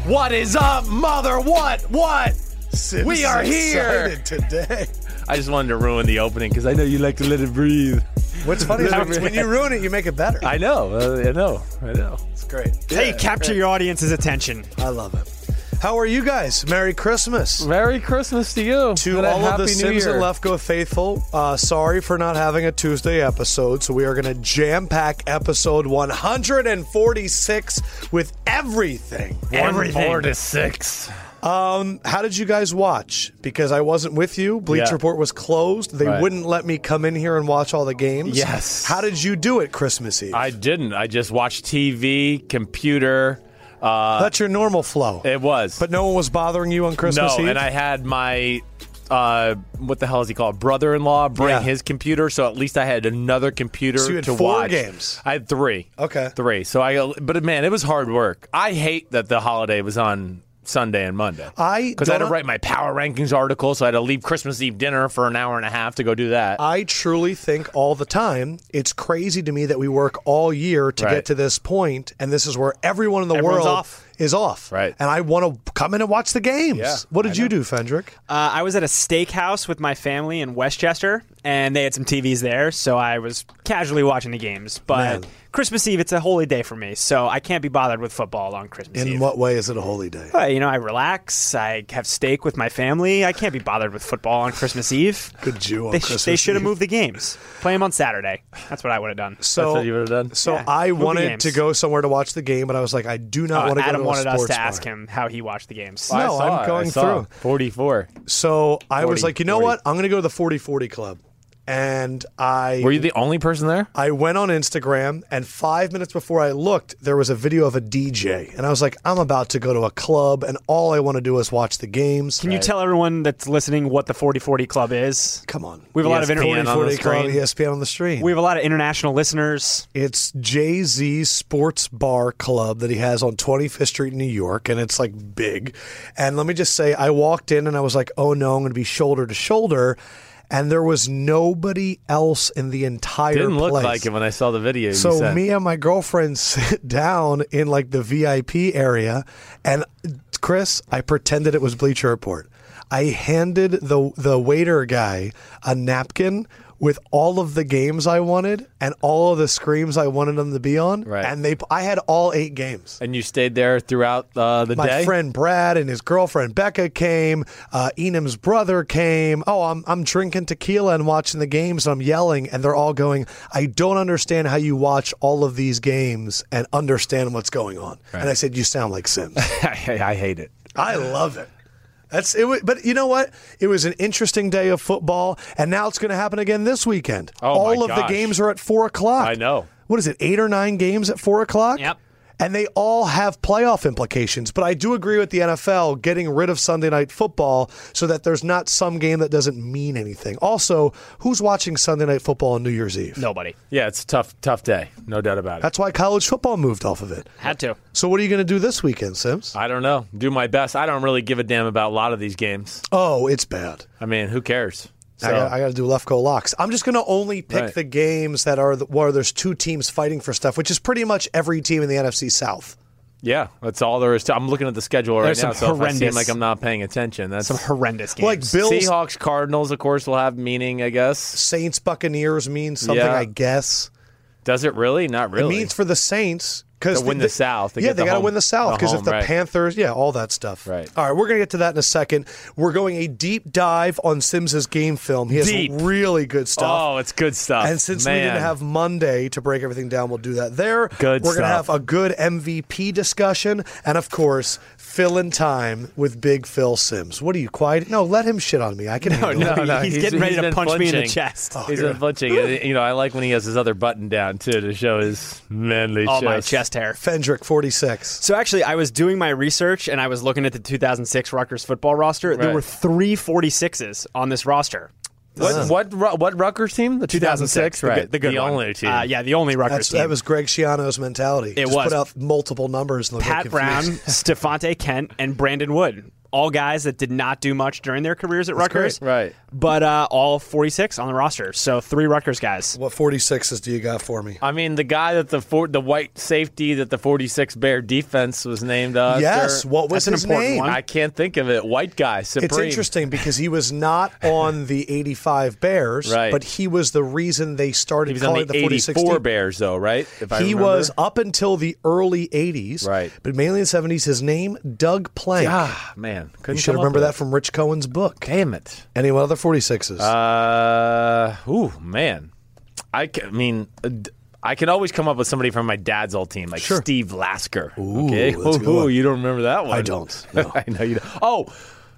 What is up, mother? What? Sim's We are here excited today. I just wanted to ruin the opening because I know you like to let it breathe. What's funny is when you ruin it, you make it better. I know. It's great. Hey, capture your audience's attention. I love it. How are you guys? Merry Christmas. Merry Christmas to you. To and a all of Happy the New Sims Year. and Left Go faithful, sorry for not having a Tuesday episode, so we are going to jam-pack episode 146 with everything. 4 to 6. How did you guys watch? Because I wasn't with you. Bleach Yeah. Report was closed. They Right. wouldn't let me come in here and watch all the games. Yes. How did you do it Christmas Eve? I didn't. I just watched TV, computer. That's your normal flow. It was. But no one was bothering you on Christmas no, Eve? and I had my, what the hell is he called? Brother-in-law bring Yeah. his computer, so at least I had another computer So you had to 4 watch. games. I had 3. Okay. 3. So but man, it was hard work. I hate that the holiday was on Sunday and Monday. Because I had to write my power rankings article, so I had to leave Christmas Eve dinner for an hour and a half to go do that. I truly think all the time, it's crazy to me that we work all year to Right. get to this point, and this is where everyone in the Everyone's world off. is off. Right. And I want to come in and watch the games. Yeah, What did you do, Fendrick? I was at a steakhouse with my family in Westchester, and they had some TVs there, so I was casually watching the games. But Man. Christmas Eve, it's a holy day for me, so I can't be bothered with football on Christmas In Eve. what way is it a holy day? I relax. I have steak with my family. I can't be bothered with football on Christmas Eve. Good Jew on They Christmas should have Eve. moved the games. Play them on Saturday. That's what I would have done. That's So, what you would have done? so Yeah, I movie wanted games. to go somewhere to watch the game, but I was like, I do not want to go Adam to a wanted us sports to ask bar. him how he watched the games. No, I saw I'm it. going I saw through. 44. So I was 40, like, you know 40. what? I'm going to go to the 40/40 Club. And Were you the only person there? I went on Instagram, and 5 minutes before I looked, there was a video of a DJ. And I was like, I'm about to go to a club, and all I want to do is watch the games. Can you tell everyone that's listening what the 40/40 Club is? Come on. We have a lot of ESPN on the 40/40 Club, screen. ESPN on the stream. We have a lot of international listeners. It's Jay-Z's sports bar club that he has on 25th Street in New York, and it's like big. And let me just say, I walked in, and I was like, oh no, I'm going to be shoulder to shoulder. And there was nobody else in the entire Didn't look place. like it when I saw the video. you So sent. me and my girlfriend sit down in like the VIP area, and Chris, I pretended it was Bleacher Report. I handed the waiter guy a napkin with all of the games I wanted and all of the screens I wanted them to be on. Right. And I had all 8 games. And you stayed there throughout the My day? friend Brad and his girlfriend Becca came. Enam's brother came. Oh, I'm drinking tequila and watching the games. And I'm yelling, and they're all going, I don't understand how you watch all of these games and understand what's going on. Right. And I said, you sound like Sims. I hate it. I love it. But you know what? It was an interesting day of football, and now it's going to happen again this weekend. Oh, all my of the gosh. games are at 4 o'clock. I know. What is it, 8 or 9 games at 4 o'clock? Yep. And they all have playoff implications. But I do agree with the NFL getting rid of Sunday Night Football so that there's not some game that doesn't mean anything. Also, who's watching Sunday Night Football on New Year's Eve? Nobody. Yeah, it's a tough day. No doubt about it. That's why college football moved off of it. Had to. So what are you going to do this weekend, Sims? I don't know. Do my best. I don't really give a damn about a lot of these games. Oh, it's bad. I mean, who cares? So, I got to do left go locks. I'm just going to only pick Right. the games that are where there's 2 teams fighting for stuff, which is pretty much every team in the NFC South. yeah, that's all there is to. I'm looking at the schedule right There's now, some so if I seem horrendous- like I'm not paying attention, that's Some horrendous games. Like Bills, Seahawks, Cardinals, of course, will have meaning, I guess. Saints, Buccaneers means something, Yeah. I guess. Does it really? Not really. It means for the Saints. Because To win the South, to Yeah, get they the got to home- win the South. the Because if home, the right. Panthers, all that stuff. Right. All right, we're going to get to that in a second. We're going a deep dive on Sims's game film. He has Deep. really good stuff. Oh, it's good stuff. And since we Man. didn't have Monday to break everything down, we'll do that there. Good We're going to stuff. have a good MVP discussion. And, of course, fill in time with Big Phil Sims. What are you, quiet? No, let him shit on me. I can handle it. No, he's getting ready to been punch me in the flinching. chest. He's been flinching. And, I like when he has his other button down, too, to show his manly All chest. my chest hair. Fendrick, 46. So actually, I was doing my research and I was looking at the 2006 Rutgers football roster. There Right. were 3 46s on this roster. What Rutgers team? The 2006, right? The good one. only team. Yeah, the only Rutgers team. That was Greg Schiano's mentality. It Just was. put out multiple numbers. And they'll Pat get Brown, confused. Stephante Kent, and Brandon Wood. all guys that did not do much during their careers at Rutgers. Great. Right. But all 46 on the roster. So 3 Rutgers guys. What 46s do you got for me? I mean, the guy that the white safety that the 46 Bear defense was named after. Yes, what was his name? I can't think of it. White guy, Supreme. It's interesting because he was not on the 85 Bears, right. but he was the reason they started calling it the 46 84 Bears, though, right? He was up until the early 80s, right. But mainly in the 70s. His name, Doug Plank. Ah, man. You should remember that from Rich Cohen's book. Damn it. Any other 46s? Man. I can always come up with somebody from my dad's old team, like Steve Lasker. Ooh, okay? You don't remember that one? I don't. No. I know you don't. Oh,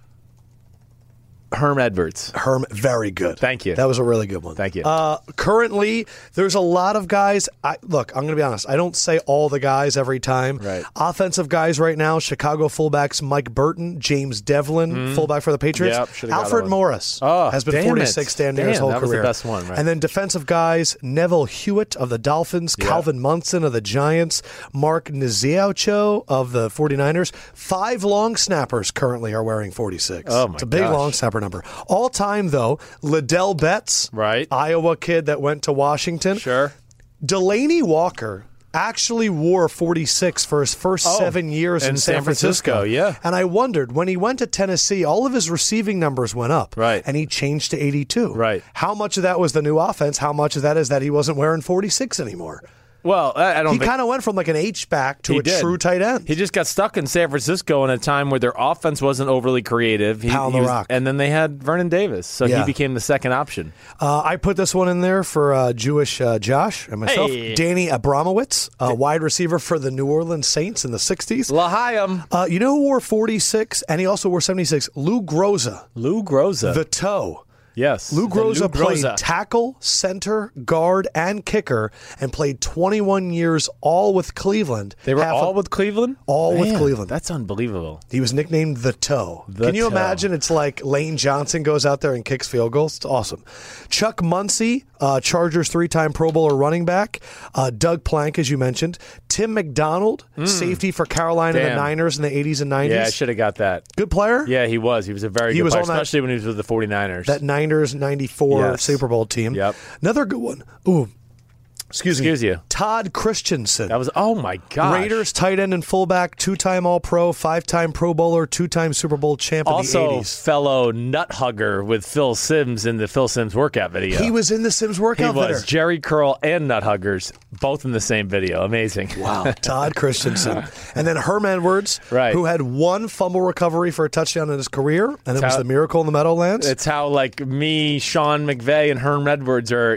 Herm Edwards. Very good. Thank you. That was a really good one. Thank you. Currently, there's a lot of guys. Look, I'm going to be honest. I don't say all the guys every time. Right. Offensive guys right now, Chicago fullbacks Mike Burton, James Devlin, fullback for the Patriots. Yep, Alfred Morris has been 46 damn near his whole career. That was the best one, right? And then defensive guys, Neville Hewitt of the Dolphins, Calvin Munson of the Giants, Mark Niziaucho of the 49ers. 5 long snappers currently are wearing 46. Oh, my It's a big long snapper number. All time, though, Liddell Betts, right? Iowa kid that went to Washington. Sure. Delaney Walker actually wore 46 for his first 7 years in San Francisco. Yeah. And I wondered, when he went to Tennessee, all of his receiving numbers went up. Right. And he changed to 82. Right. How much of that was the new offense? How much of that is that he wasn't wearing 46 anymore? Well, I don't. He kind of went from like an H-back to a true tight end. He just got stuck in San Francisco in a time where their offense wasn't overly creative. Pound the rock. And then they had Vernon Davis, so he became the second option. I put this one in there for Jewish Josh and myself. Hey. Danny Abramowitz, wide receiver for the New Orleans Saints in the 60s. L'Chaim. You know who wore 46, and he also wore 76? Lou Groza. Lou Groza. The toe. Yes. Lou Groza played tackle, center, guard, and kicker, and played 21 years all with Cleveland. They were all with Cleveland? All with Cleveland. That's unbelievable. He was nicknamed The Toe. Can you imagine? It's like Lane Johnson goes out there and kicks field goals. It's awesome. Chuck Muncie, Chargers 3-time Pro Bowler running back. Doug Plank, as you mentioned. Tim McDonald, safety for Carolina and the Niners in the 80s and 90s. Yeah, I should have got that. Good player? Yeah, he was. He was a very good player, especially when he was with the 49ers. That Niners 94 Super Bowl team. Yep. Another good one. Ooh. Excuse you. Todd Christensen. That was, oh my gosh. Raiders tight end and fullback, 2-time All-Pro, 5-time Pro Bowler, 2-time Super Bowl champ in the 80s. Also, fellow nut hugger with Phil Simms in the Phil Simms workout video. He was in the Simms workout video. He was. Jerry Curl and nut huggers, both in the same video. Amazing. Wow. Todd Christensen. And then Herm Edwards, who had 1 fumble recovery for a touchdown in his career, and it was the Miracle in the Meadowlands. It's how, like, me, Sean McVay, and Herm Edwards are,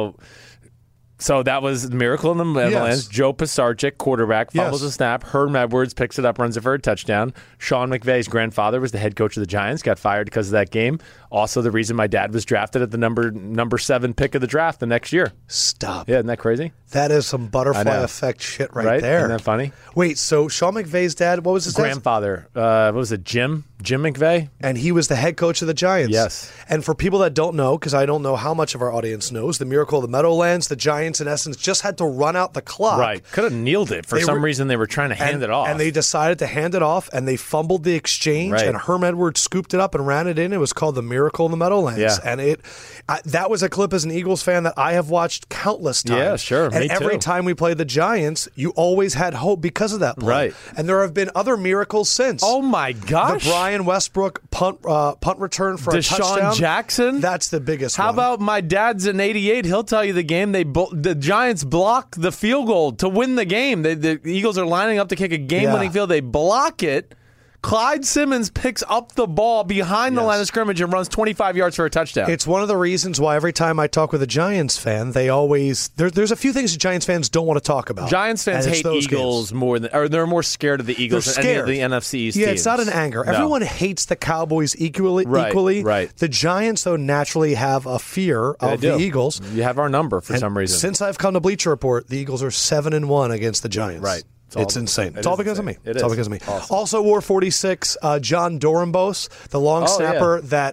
So that was Miracle in the Meadowlands. Yes. Joe Pisarcik, quarterback, fumbles a snap. Herm Edwards picks it up, runs it for a touchdown. Sean McVay's grandfather was the head coach of the Giants, got fired because of that game. Also the reason my dad was drafted at the number 7 pick of the draft the next year. Stop. Yeah, isn't that crazy? That is some butterfly effect shit right there. Isn't that funny? Wait, so Sean McVay's dad, what was his grandfather? What was it, Jim McVay? And he was the head coach of the Giants. Yes. And for people that don't know, because I don't know how much of our audience knows, the Miracle of the Meadowlands, the Giants, in essence, just had to run out the clock. Right. Could have kneeled it. For some reason, they were trying to hand it off. And they decided to hand it off, and they fumbled the exchange, and Herm Edwards scooped it up and ran it in. It was called the Miracle in the Meadowlands. Yeah. And that was a clip as an Eagles fan that I have watched countless times. Yeah, sure. And every time we played the Giants, you always had hope because of that play. Right. And there have been other miracles since. Oh, my gosh. The Brian Westbrook punt return for a touchdown. Deshaun Jackson? That's the biggest one. How about my dad's in 88? He'll tell you the game. The Giants block the field goal to win the game. The Eagles are lining up to kick a game-winning field. They block it. Clyde Simmons picks up the ball behind the line of scrimmage and runs 25 yards for a touchdown. It's one of the reasons why every time I talk with a Giants fan, they always there's a few things that Giants fans don't want to talk about. Giants fans hate Eagles more than, or they're more scared of the Eagles than any of the NFC East teams. It's not an anger. No. Everyone hates the Cowboys equally. Right. The Giants, though, naturally have a fear of the Eagles. You have our number for some reason. Since I've come to Bleacher Report, the Eagles are 7-1 against the Giants. Right. It's insane. It's all because of me. It's all because of me. Awesome. Also wore 46, John Dorambos, the long snapper that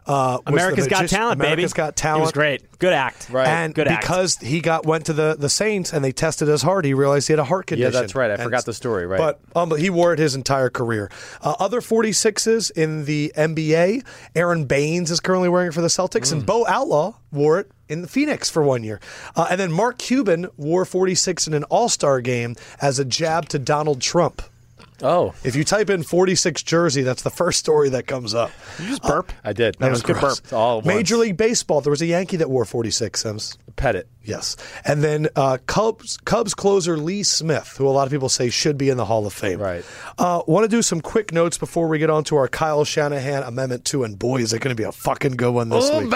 was America's the Got Talent, baby. America's Got Talent. He was great. Good act. Right. And Good act. because he went to the Saints and they tested his heart, he realized he had a heart condition. Yeah, that's right. I And- forgot the story, right. But he wore it his entire career. Other 46s in the NBA, Aaron Baines is currently wearing it for the Celtics, and Bo Outlaw wore it in the Phoenix for 1 year. And then Mark Cuban wore 46 in an All-Star game as a jab to Donald Trump. Oh. If you type in 46 jersey, that's the first story that comes up. You just burp. I did. That was good gross. burp. It's all at Major once. League Baseball, there was a Yankee that wore 46, Sims. Pettit. Yes. And then Cubs closer Lee Smith, who a lot of people say should be in the Hall of Fame. Right. Want to do some quick notes before we get on to our Kyle Shanahan Amendment 2, and boy, is it going to be a fucking good one this week.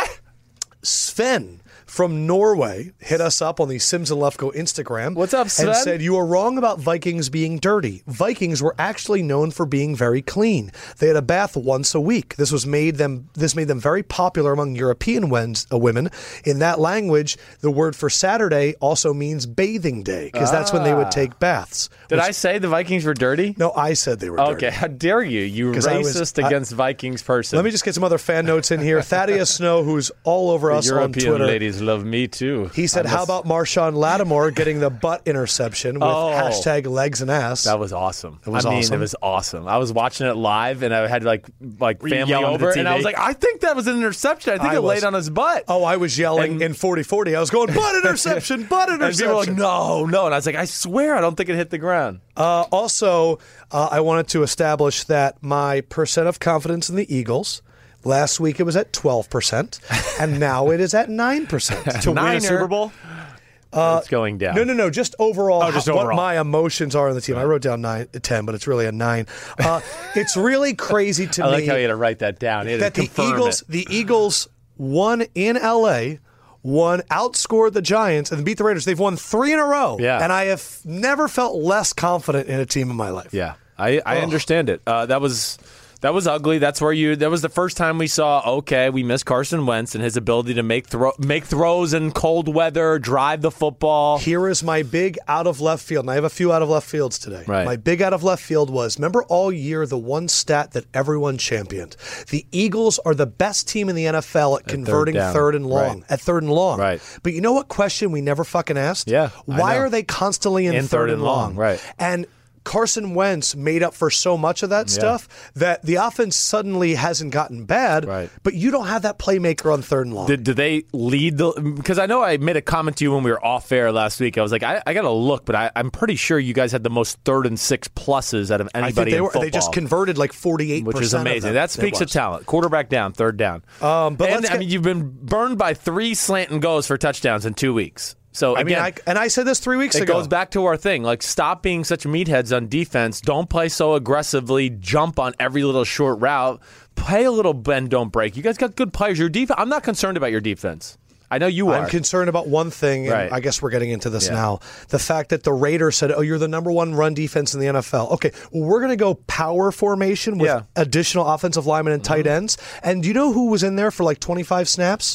Sven from Norway hit us up on the Sims and Lefko Instagram. What's up, Sven? And said, you are wrong about Vikings being dirty. Vikings were actually known for being very clean. They had a bath once a week. This made them very popular among European women. In that language, the word for Saturday also means bathing day, because that's when they would take baths. Did I say the Vikings were dirty? No, I said they were dirty. Okay, how dare you? You 'Cause I was- racist against Vikings person. Let me just get some other fan notes in here. Thaddeus Snow, who's all over us on European Twitter. ladies love me too. He said, how about Marshawn Lattimore getting the butt interception with hashtag legs and ass? That was awesome. It was awesome. It was awesome. I was watching it live, and I had like family yelling at the over, and I TV? was like, I think that was an interception. I think it laid on his butt. Oh, I was yelling in 40-40. I was going, butt interception, butt And interception. people were like, no. And I was like, I swear, I don't think it hit the ground. Also, I wanted to establish that my percent of confidence in the Eagles, last week it was at 12%, and now it is at 9%. To win Niner. a Super Bowl? It's going down. No, just overall, just what overall. my emotions are on the team. I wrote down 10, but it's really a 9. It's really crazy to I me like how you had to write that down. You had that to confirm it. the Eagles won in LA, outscored the Giants, and beat the Raiders. They've won 3 in a row. Yeah. And I have never felt less confident in a team in my life. Yeah, I understand it. That was ugly. That was the first time we saw, we missed Carson Wentz and his ability to make throws in cold weather, drive the football. Here is my big out of left field, and I have a few out of left fields today. Right. My big out of left field was, remember all year the one stat that everyone championed. The Eagles are the best team in the NFL at converting down. third and long. Right. At third and long. Right. But you know what question we never fucking asked? Yeah, I Why know. are they constantly in third and long? Right. And Carson Wentz made up for so much of that stuff that the offense suddenly hasn't gotten bad, Right. but you don't have that playmaker on third and long. Did they lead the? Because I know I made a comment to you when we were off air last week. I was like, I got to look, but I'm pretty sure you guys had the most 3rd and 6 pluses out of I anybody think in football. they just converted like 48%. Which is of amazing. them. That speaks It of was. talent. Quarterback down, 3rd down. But let's I mean, you've been burned by 3 slant and goes for touchdowns in 2 weeks. So I mean, again, I said this 3 weeks it ago. goes back to our thing. Like, stop being such meatheads on defense. Don't play so aggressively. Jump on every little short route. Play a little bend, don't break. You guys got good players. Your defense. I'm not concerned about your defense. I know you are. I'm concerned about one thing, and Right. I guess we're getting into this now. The fact that the Raiders said, you're the number 1 run defense in the NFL. Okay, well, we're going to go power formation with additional offensive linemen and tight ends. And do you know who was in there for like 25 snaps?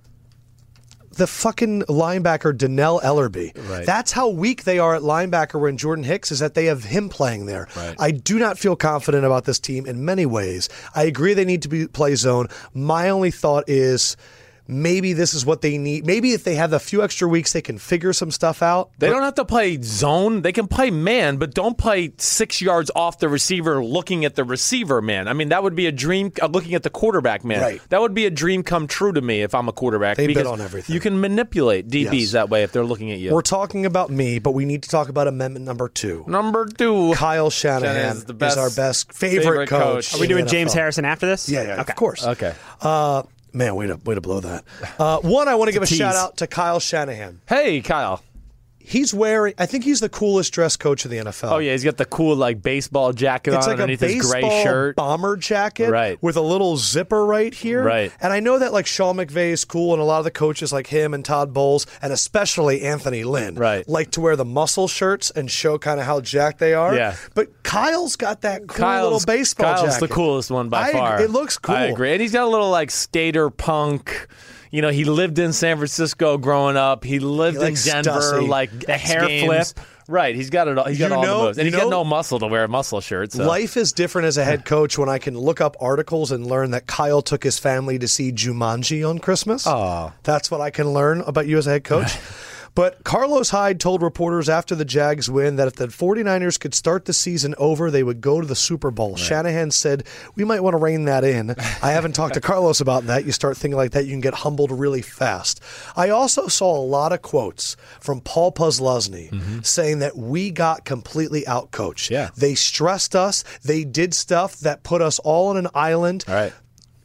The fucking linebacker, Donnell Ellerby. Right. That's how weak they are at linebacker when Jordan Hicks is that they have him playing there. Right. I do not feel confident about this team in many ways. I agree they need to play zone. My only thought is maybe this is what they need. Maybe if they have a few extra weeks, they can figure some stuff out. They don't have to play zone. They can play man, but don't play 6 yards off the receiver looking at the receiver, man. I mean, that would be a dream, looking at the quarterback, man. Right. That would be a dream come true to me if I'm a quarterback. They because bid on everything. You can manipulate DBs Yes. that way if they're looking at you. We're talking about me, but we need to talk about amendment number 2. Number 2. Kyle Shanahan is the best- our best favorite coach. Are we in the doing James NFL. Harrison after this? Yeah, Okay. of course. Okay. Man, way to blow that. One, I want to give a tease. shout out to Kyle Shanahan. Hey, Kyle. He's wearing, I think he's the coolest dressed coach in the NFL. Oh, yeah, he's got the cool, like, baseball jacket It's on like a underneath his gray baseball shirt. bomber jacket Right. with a little zipper right here. Right. And I know that like Sean McVay is cool, and a lot of the coaches like him and Todd Bowles, and especially Anthony Lynn, Right. like to wear the muscle shirts and show kind of how jacked they are. Yeah. But Kyle's got that cool little baseball Kyle's jacket. the coolest one by far. It looks cool. I agree. And he's got a little, like, skater punk. You know, he lived in San Francisco growing up. He lived in likes Denver, Stussy. like The hair X Games. flip. Right, he's got it all. He's got all the moves. And he's got know- no muscle to wear a muscle shirt. So. Life is different as a head coach when I can look up articles and learn that Kyle took his family to see Jumanji on Christmas. Oh. That's what I can learn about you as a head coach. But Carlos Hyde told reporters after the Jags win that if the 49ers could start the season over, they would go to the Super Bowl. Right. Shanahan said, we might want to rein that in. I haven't talked to Carlos about that. You start thinking like that, you can get humbled really fast. I also saw a lot of quotes from Paul Posluszny saying that we got completely outcoached. Yeah. They stressed us. They did stuff that put us all on an island. All right.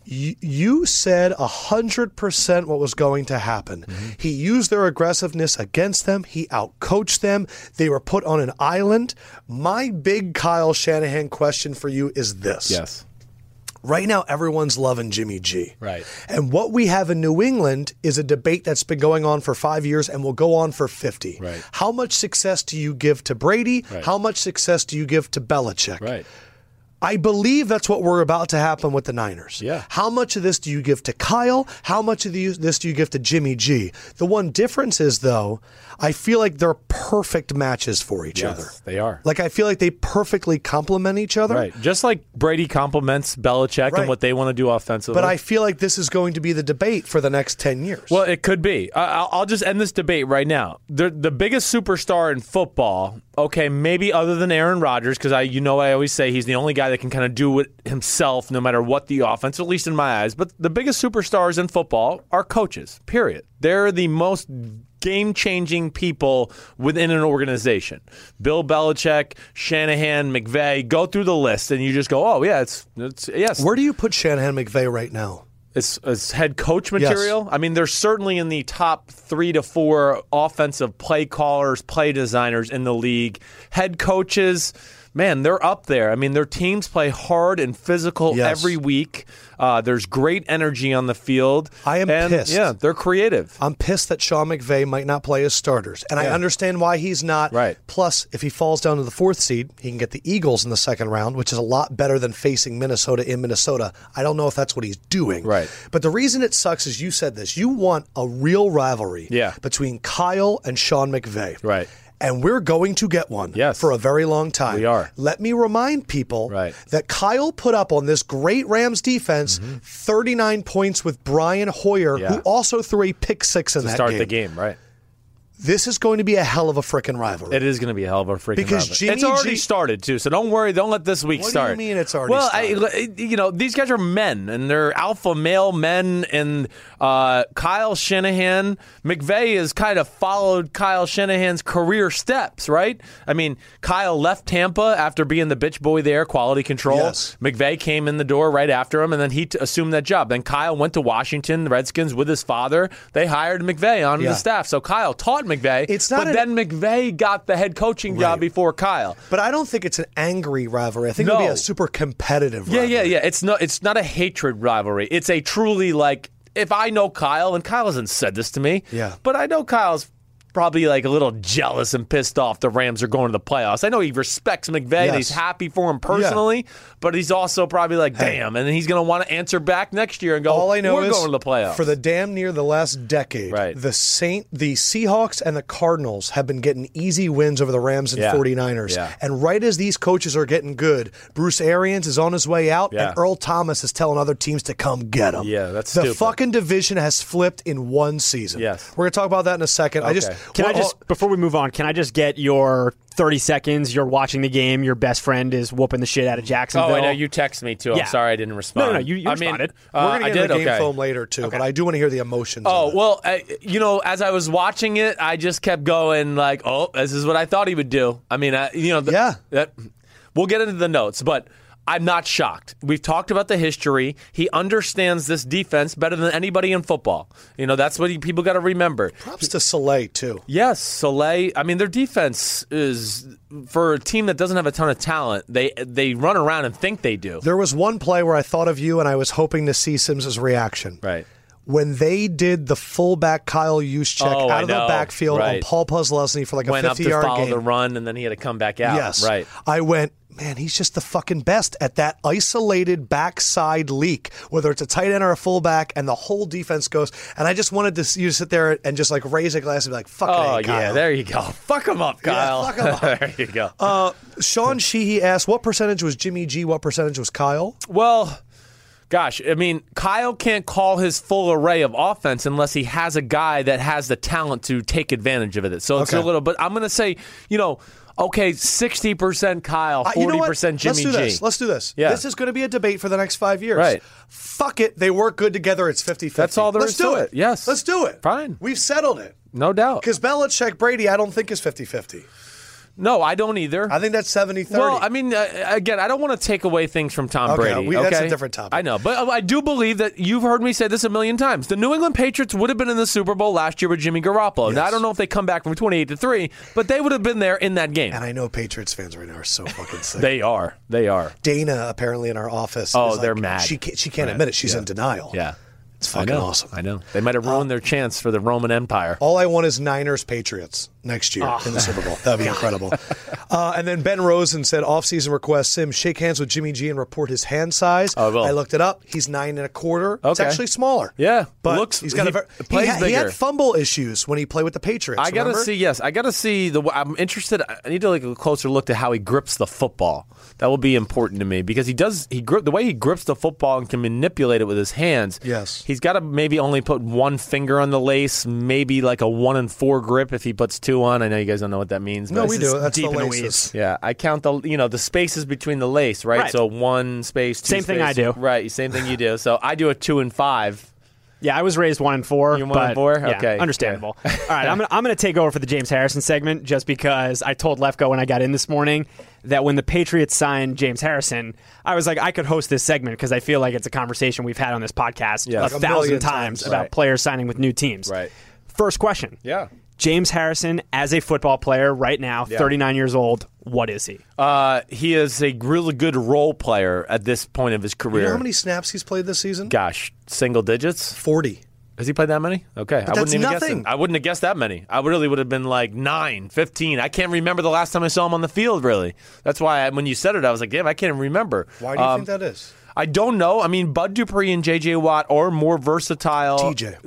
You said 100% what was going to happen. He used their aggressiveness against them. He outcoached them. They were put on an island. My big Kyle Shanahan question for you is this. Yes. Right now, everyone's loving Jimmy G. Right. And what we have in New England is a debate that's been going on for 5 years and will go on for 50. Right. How much success do you give to Brady? Right. How much success do you give to Belichick? Right. I believe that's what we're about to happen with the Niners. Yeah. How much of this do you give to Kyle? How much of this do you give to Jimmy G? The one difference is, though, I feel like they're perfect matches for each other. They are. Like, I feel like they perfectly complement each other. Right. Just like Brady compliments Belichick Right. and what they want to do offensively. But I feel like this is going to be the debate for the next 10 years. Well, it could be. I'll just end this debate right now. The biggest superstar in football, okay, maybe other than Aaron Rodgers, because I always say he's the only guy that can kind of do it himself no matter what the offense, at least in my eyes. But the biggest superstars in football are coaches, period. They're the most game-changing people within an organization. Bill Belichick, Shanahan, McVay, go through the list, and you just go, oh, yeah, it's yes. Where do you put Shanahan McVay right now? It's head coach material. Yes. I mean, they're certainly in the top 3 to 4 offensive play callers, play designers in the league. Head coaches, man, they're up there. I mean, their teams play hard and physical every week. There's great energy on the field. I am pissed. Yeah, they're creative. I'm pissed that Sean McVay might not play as starters. And I understand why he's not. Right. Plus, if he falls down to the 4th seed, he can get the Eagles in the second round, which is a lot better than facing Minnesota in Minnesota. I don't know if that's what he's doing. Right. But the reason it sucks is you said this. You want a real rivalry between Kyle and Sean McVay. Right. And we're going to get one for a very long time. We are. Let me remind people that Kyle put up on this great Rams defense 39 points with Brian Hoyer, who also threw a pick six in that game. To start the game, right. This is going to be a hell of a freaking rivalry. It is going to be a hell of a freaking because rivalry. Jimmy It's already G started, too, so don't worry. Don't let this week start. What do you mean it's already started? Well, these guys are men, and they're alpha male men, and Kyle Shanahan, McVay has kind of followed Kyle Shanahan's career steps, right? I mean, Kyle left Tampa after being the bitch boy there, quality control. Yes. McVay came in the door right after him, and then he assumed that job. Then Kyle went to Washington, the Redskins, with his father. They hired McVay onto the staff. So Kyle taught McVay, then McVay got the head coaching job before Kyle. But I don't think it's an angry rivalry. I think it'll be a super competitive rivalry. Yeah. It's not a hatred rivalry. It's a truly, like, if I know Kyle, and Kyle hasn't said this to me, but I know Kyle's probably like a little jealous and pissed off the Rams are going to the playoffs. I know he respects McVay and he's happy for him personally, but he's also probably like, damn, and then he's going to want to answer back next year and go, all I know we're is going to the playoffs. For the damn near the last decade, the Seahawks and the Cardinals have been getting easy wins over the Rams and 49ers. And right as these coaches are getting good, Bruce Arians is on his way out and Earl Thomas is telling other teams to come get him. Yeah, that's the stupid. fucking division has flipped in one season. Yes. We're going to talk about that in a second. Okay. Can I just, before we move on, can I just get your 30 seconds, you're watching the game, your best friend is whooping the shit out of Jacksonville? Oh, I know. You text me, too. I'm sorry I didn't respond. No, you responded. We're going to get into the game film later, too, but I do want to hear the emotions of it. Well, as I was watching it, I just kept going like, oh, this is what I thought he would do. I mean, we'll get into the notes, but I'm not shocked. We've talked about the history. He understands this defense better than anybody in football. That's what people got to remember. Props to Soleil, too. Yes, Soleil. I mean, their defense is, for a team that doesn't have a ton of talent, they run around and think they do. There was one play where I thought of you, and I was hoping to see Simms' reaction. Right. when they did the fullback Kyle Juszczyk out of the backfield on Paul Puzzlesny for like went a 50-yard game. Went up to follow the run, and then he had to come back out. Yes. Right. I went, man, he's just the fucking best at that isolated backside leak, whether it's a tight end or a fullback, and the whole defense goes. And I just wanted to see you sit there and just like raise a glass and be like, fucking Oh, Kyle. yeah, there you go. Fuck him up, Kyle. Yeah, fuck him up. There you go. Sean Sheehy asked, what percentage was Jimmy G? What percentage was Kyle? Well, gosh, I mean, Kyle can't call his full array of offense unless he has a guy that has the talent to take advantage of it. So it's a little, but I'm going to say, okay, 60% Kyle, 40% Jimmy G. Let's do this. Yeah. This is going to be a debate for the next 5 years. Right. Fuck it. They work good together. It's 50-50. That's all there Let's is do to it. Yes. Let's do it. Fine. We've settled it. No doubt. Because Belichick, Brady, I don't think is 50-50. No, I don't either. I think that's 70-30. Well, I mean, again, I don't want to take away things from Tom Brady. That's a different topic. I know, but I do believe that you've heard me say this a million times. The New England Patriots would have been in the Super Bowl last year with Jimmy Garoppolo. Yes. Now, I don't know if they come back from 28-3, but they would have been there in that game. And I know Patriots fans right now are so fucking sick. They are. Dana, apparently, in our office. Oh, is they're like, mad. She can't admit it. She's in denial. Yeah. It's fucking awesome. I know. They might have ruined their chance for the Roman Empire. All I want is Niners-Patriots next year in the Super Bowl. That'd be incredible. And then Ben Rosen said, off-season request, Sim, shake hands with Jimmy G and report his hand size. Oh, I will. I looked it up. He's 9 1/4. It's Okay. actually smaller. Yeah. But he's got plays he bigger. had fumble issues when he played with the Patriots. I got to see, yes. I got to see, I'm interested, I need to take a closer look to how he grips the football. That will be important to me because the way he grips the football and can manipulate it with his hands. Yes. He's got to maybe only put one finger on the lace, maybe like a 1-4 grip if he puts two on. I know you guys don't know what that means. No, but we do. That's deep the in the laces. weeds. Yeah, I count the spaces between the lace, right? Right. So one space, two Same thing space. I do. Right, same thing you do. So I do a 2 and 5. Yeah, I was raised 1 and 4. You're 1 and 4? Yeah, Okay. understandable. All right, I'm gonna take over for the James Harrison segment just because I told Lefko when I got in this morning that when the Patriots signed James Harrison, I was like, I could host this segment because I feel like it's a conversation we've had on this podcast Yes. a Like a million 1,000 times times. about Right. players signing with new teams. Right. First question. Yeah. James Harrison, as a football player right now, 39 years old, what is he? He is a really good role player at this point of his career. You know how many snaps he's played this season? Gosh, single digits? 40. Has he played that many? Okay. I that's wouldn't even nothing. guess it. I wouldn't have guessed that many. I really would have been like 9, 15. I can't remember the last time I saw him on the field, really. That's why when you said it, I was like, damn, I can't even remember. Why do you think that is? I don't know. I mean, Bud Dupree and J.J. Watt are more versatile.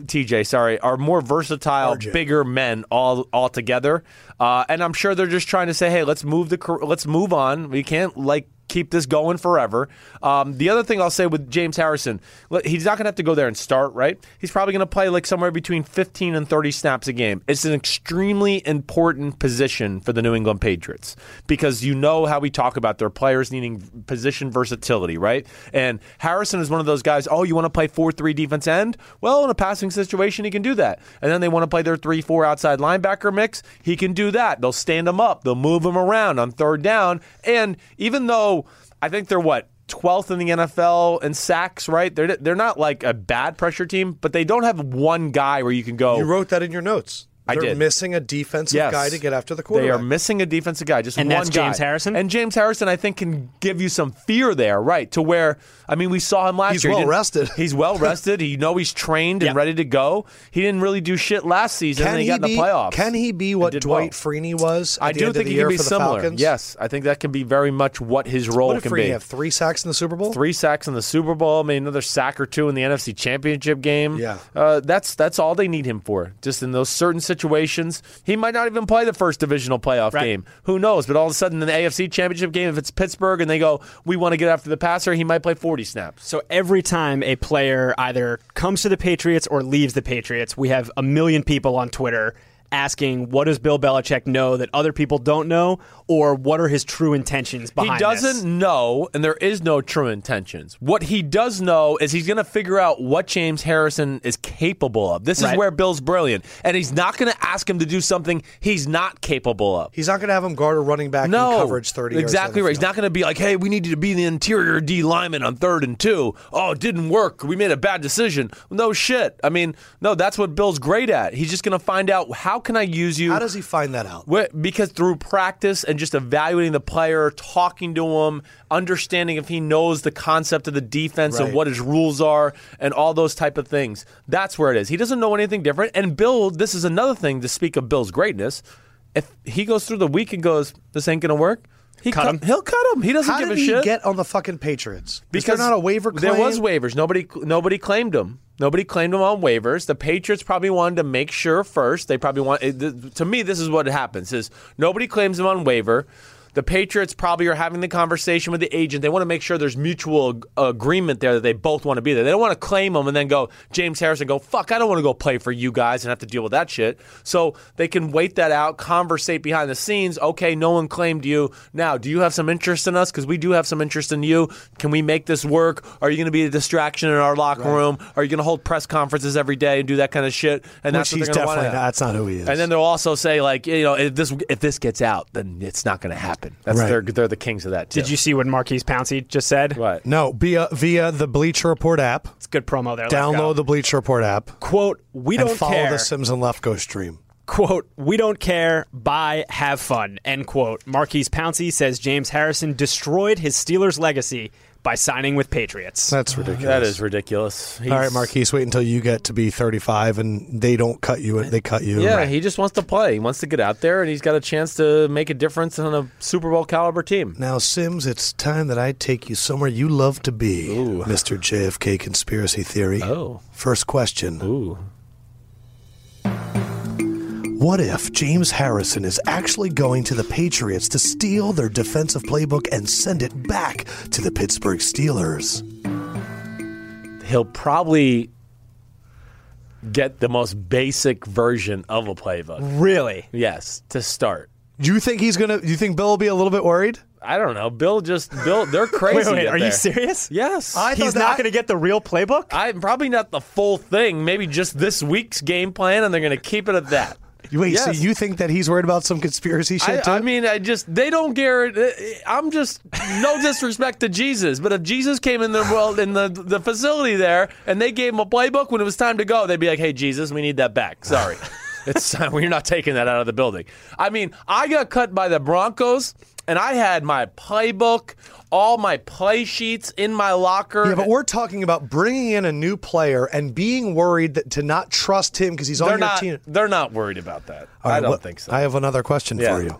TJ, are more versatile, RJ. bigger men all together. And I'm sure they're just trying to say, hey, let's move on. We can't keep this going forever. The other thing I'll say with James Harrison, he's not going to have to go there and start, right? He's probably going to play somewhere between 15 and 30 snaps a game. It's an extremely important position for the New England Patriots because you know how we talk about their players needing position versatility, right? And Harrison is one of those guys, you want to play 4-3 defense end? Well, in a passing situation, he can do that. And then they want to play their 3-4 outside linebacker mix. He can do that. They'll stand him up. They'll move him around on third down. And even though I think they're 12th in the NFL in sacks, right? They're not like a bad pressure team, but they don't have one guy where you can go. You wrote that in your notes. They're did. missing a defensive Yes. guy to get after the quarterback. They are missing a defensive guy, just And one that's guy. James Harrison? And James Harrison, I think, can give you some fear there, right? To where, I mean, we saw him last He's year. well rested. He's well rested. He's trained and Yep. ready to go. He didn't really do shit last season, and he got in the playoffs. Can he be what did Dwight well. Freeney was? At I the do end of think the he year can be for the similar. Falcons? Yes, I think that can be very much what his role What did can Freeney be. have? 3 sacks in the Super Bowl? 3 sacks in the Super Bowl, maybe another sack or 2 in the NFC Championship game. Yeah. That's all they need him for. Just in those certain situations. He might not even play the first divisional playoff Right. game. Who knows? But all of a sudden in the AFC Championship game, if it's Pittsburgh and they go, we want to get after the passer, he might play 40 snaps. So every time a player either comes to the Patriots or leaves the Patriots, we have a million people on Twitter asking, what does Bill Belichick know that other people don't know, or what are his true intentions behind He doesn't this? know, and there is no true intentions. What he does know is he's going to figure out what James Harrison is capable of. This is Right. where Bill's brilliant. And he's not going to ask him to do something he's not capable of. He's not going to have him guard a running back in coverage 30 yards exactly down the right. He's field. not going to be like, hey, we needed to be the interior D lineman on 3rd and 2. Oh, it didn't work. We made a bad decision. No shit. I mean, no, that's what Bill's great at. He's just going to find out how how can I use you? How does he find that out? Because through practice and just evaluating the player, talking to him, understanding if he knows the concept of the defense and what his rules are and all those type of things. That's where it is. He doesn't know anything different. And Bill, this is another thing to speak of Bill's greatness. If he goes through the week and goes, this ain't going to work, he'll cut him. He doesn't give a shit. How did he get on the fucking Patriots? Because they're not a waiver claim? There was waivers. Nobody claimed him. Nobody claimed him on waivers. The Patriots probably wanted to make sure first. They probably want. To me, this is what happens: is nobody claims him on waiver. The Patriots probably are having the conversation with the agent. They want to make sure there's mutual agreement there that they both want to be there. They don't want to claim him and then go, James Harrison, go, fuck, I don't want to go play for you guys and have to deal with that shit. So they can wait that out, conversate behind the scenes. Okay, no one claimed you. Now, do you have some interest in us? Because we do have some interest in you. Can we make this work? Are you going to be a distraction in our locker room? Are you going to hold press conferences every day and do that kind of shit? And that's what they're going to want. That's not who he is. And then they'll also say, like, you know, if this gets out, then it's not going to happen. They're the kings of that, too. Did you see what Marquise Pouncey just said? What? No, via the Bleacher Report app. It's good promo there. Download the Bleacher Report app. Quote, we don't follow care. the Sims and Lefko stream. Quote, we don't care. Buy, have fun. End quote. Marquise Pouncey says James Harrison destroyed his Steelers legacy by signing with Patriots. That's ridiculous. That is ridiculous. All right, Marquise, wait until you get to be 35 and they don't cut you. They cut you. Yeah, right. He just wants to play. He wants to get out there, and he's got a chance to make a difference on a Super Bowl caliber team. Now, Sims, it's time that I take you somewhere you love to be, Mr. JFK Conspiracy Theory. Oh. First question. Ooh. What if James Harrison is actually going to the Patriots to steal their defensive playbook and send it back to the Pittsburgh Steelers? He'll probably get the most basic version of a playbook. Really? Yes, to start. Do you think Bill will be a little bit worried? I don't know. Bill, they're crazy. Wait, are there. you serious? Yes. He's not going to get the real playbook? Probably not the full thing. Maybe just this week's game plan, and they're going to keep it at that. Wait, yes. So you think that he's worried about some conspiracy shit too? I mean, they don't guarantee. I'm just, no disrespect to Jesus, but if Jesus came in the facility there and they gave him a playbook when it was time to go, they'd be like, hey, Jesus, we need that back. Sorry. We're not taking that out of the building. I mean, I got cut by the Broncos, and I had my playbook, all my play sheets in my locker. Yeah, but we're talking about bringing in a new player and being worried to not trust him because he's on your team. They're not worried about that. Right, I don't think so. I have another question for you.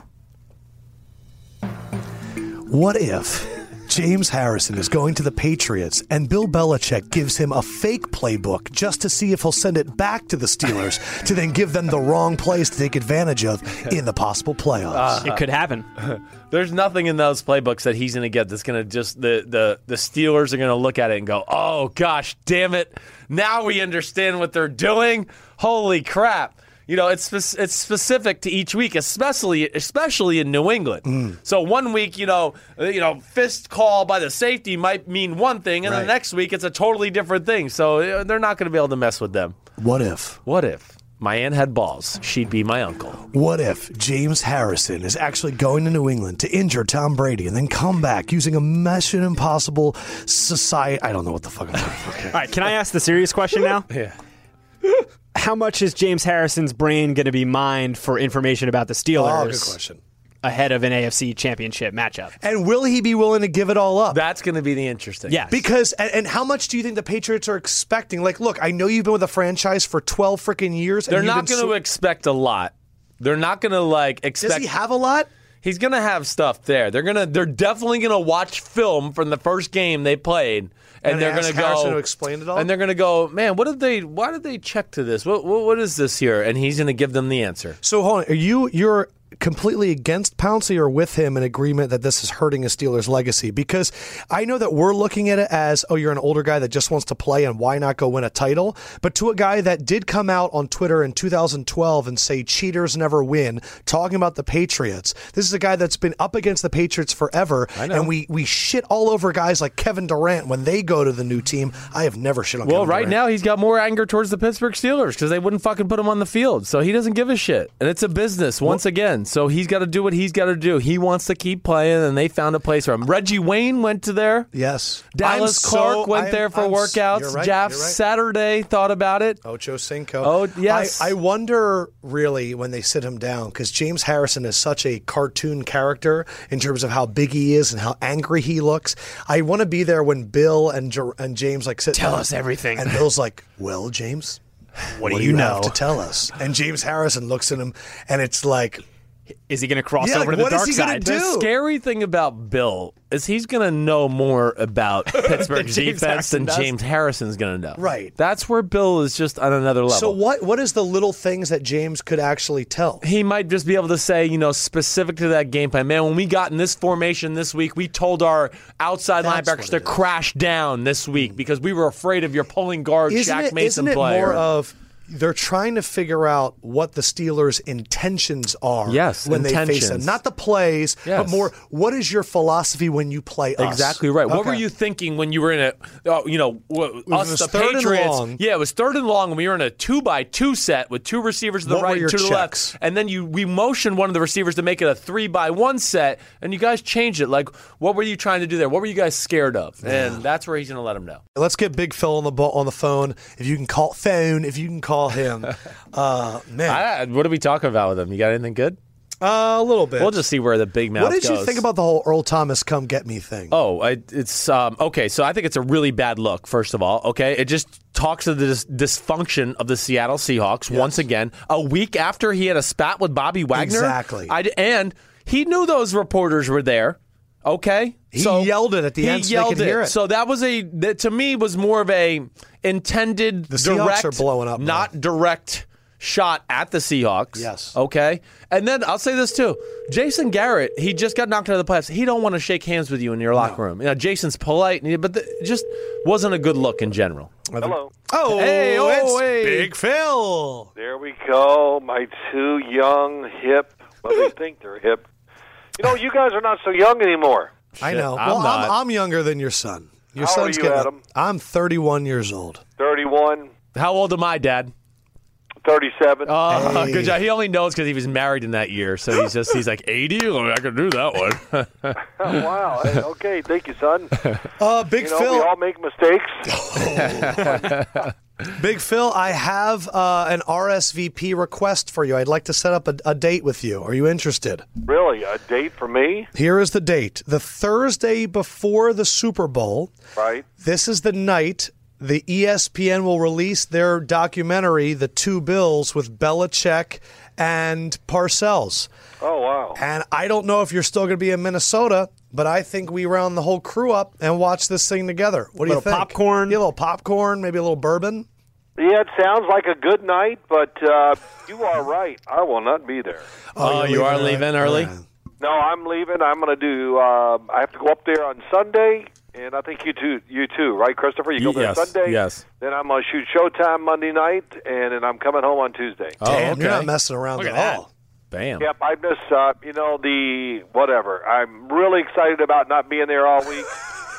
What if James Harrison is going to the Patriots and Bill Belichick gives him a fake playbook just to see if he'll send it back to the Steelers to then give them the wrong plays to take advantage of in the possible playoffs? It could happen. There's nothing in those playbooks that he's going to get that's going to just the Steelers are going to look at it and go, oh, gosh, damn it. Now we understand what they're doing. Holy crap. You know, it's specific to each week, especially in New England. So one week, fist call by the safety might mean one thing, and the next week it's a totally different thing. So they're not going to be able to mess with them. What if my aunt had balls? She'd be my uncle. What if James Harrison is actually going to New England to injure Tom Brady and then come back using a Mission Impossible society? I don't know what the fuck I'm talking about. All right, can I ask the serious question now? Yeah. How much is James Harrison's brain going to be mined for information about the Steelers? Oh, good question. Ahead of an AFC championship matchup. And will he be willing to give it all up? That's going to be the interesting. Yes. Because, and how much do you think the Patriots are expecting? Like, look, I know you've been with the franchise for 12 freaking years. They're not going to expect a lot. They're not going to expect. Does he have a lot? He's going to have stuff there. They're definitely going to watch film from the first game they played. And they're going to go to explain it all? And they're going to go, man, why did they check to this? What is this here? And he's going to give them the answer. So hold on, you're completely against Pouncey or with him in agreement that this is hurting a Steelers legacy? Because I know that we're looking at it as, oh, you're an older guy that just wants to play and why not go win a title? But to a guy that did come out on Twitter in 2012 and say cheaters never win, talking about the Patriots, this is a guy that's been up against the Patriots forever. I know. And we shit all over guys like Kevin Durant when they go to the new team. I have never shit on Kevin Durant. Well, right now he's got more anger towards the Pittsburgh Steelers because they wouldn't fucking put him on the field. So he doesn't give a shit. And it's a business once again. So he's got to do what he's got to do. He wants to keep playing, and they found a place for him. Reggie Wayne went to there. Yes. Dallas Clark went there for workouts. You're right, Jeff you're right. Saturday thought about it. Ocho Cinco. Oh, yes. I wonder, really, when they sit him down, because James Harrison is such a cartoon character in terms of how big he is and how angry he looks. I want to be there when Bill and James sit Tell down. us everything. And Bill's like, well, James, What do do you have know? to tell us? And James Harrison looks at him, and it's like, Is he going to cross Yeah, over like, to the what is dark he gonna side? do? The scary thing about Bill is he's going to know more about Pittsburgh's James defense than Harrison does. James Harrison's going to know. Right. That's where Bill is just on another level. so what is the little things that James could actually tell? He might just be able to say, specific to that game plan. Man, when we got in this formation this week, we told our outside That's linebackers what to it is. crash down this week because we were afraid of your pulling guard, Shaq Mason isn't it play. more of they're trying to figure out what the Steelers' intentions are Yes, when they face intentions. them. Not the plays, but Yes. more what is your philosophy when you play us? Exactly right. What Okay. were you thinking when you were in us, was the third and Patriots? long. Yeah, it was third and long, and we were in a 2x2 set with two receivers to the What were right your and two to the checks? left, and then we motioned one of the receivers to make it a 3x1 set, and you guys changed it. Like, what were you trying to do there? What were you guys scared of? And that's where he's going to let them know. Let's get Big Phil on the phone. If you can call him. Man, What are we talking about with him? You got anything good? a little bit. We'll just see where the big mouth What did goes. you think about the whole Earl Thomas come get me thing? Oh, it's okay. So I think it's a really bad look. First of all, okay, it just talks to the dysfunction of the Seattle Seahawks once again. A week after he had a spat with Bobby Wagner, Exactly. and he knew those reporters were there. Okay, He yelled it at the end so they could hear it. So that was that to me was more of a intended The Seahawks direct, are blowing up, not direct shot at the Seahawks. Yes. Okay. And then I'll say this too. Jason Garrett, he just got knocked out of the playoffs. He don't want to shake hands with you in your locker room. Jason's polite, but it just wasn't a good look in general. Hello. Oh, Hey, oh, it's hey. Big Phil. There we go. My two young, hip, well, they think they're hip. You guys are not so young anymore. I know. I'm Well, not. I'm younger than your son. Your How son's old are you, getting. Adam? I'm 31 years old. 31, How old am I, Dad? 37. Oh, Hey. good job. He only knows because he was married in that year. So he's like 80. I could do that one. Oh, wow. Hey, okay, thank you, son. Big We Phil. all make mistakes. Big Phil, I have an RSVP request for you. I'd like to set up a date with you. Are you interested? Really, a date for me? Here is the date. The Thursday before the Super Bowl. Right. This is the night the ESPN will release their documentary, The Two Bills, with Belichick and Parcells. Oh, wow. And I don't know if you're still going to be in Minnesota, but I think we round the whole crew up and watch this thing together. What do you Little think? popcorn? Yeah, a little popcorn, maybe a little bourbon. Yeah, it sounds like a good night, but you are right. I will not be there. Oh, you're you are leaving leaving early? early? No, I'm leaving. I'm going to do. I have to go up there on Sunday, and I think you too, right, Christopher? You go there Yes, Sunday. yes. Then I'm going to shoot Showtime Monday night, and then I'm coming home on Tuesday. Oh, Damn, okay. you're not messing around Look at at that. all. Bam. Yep, I miss the whatever. I'm really excited about not being there all week.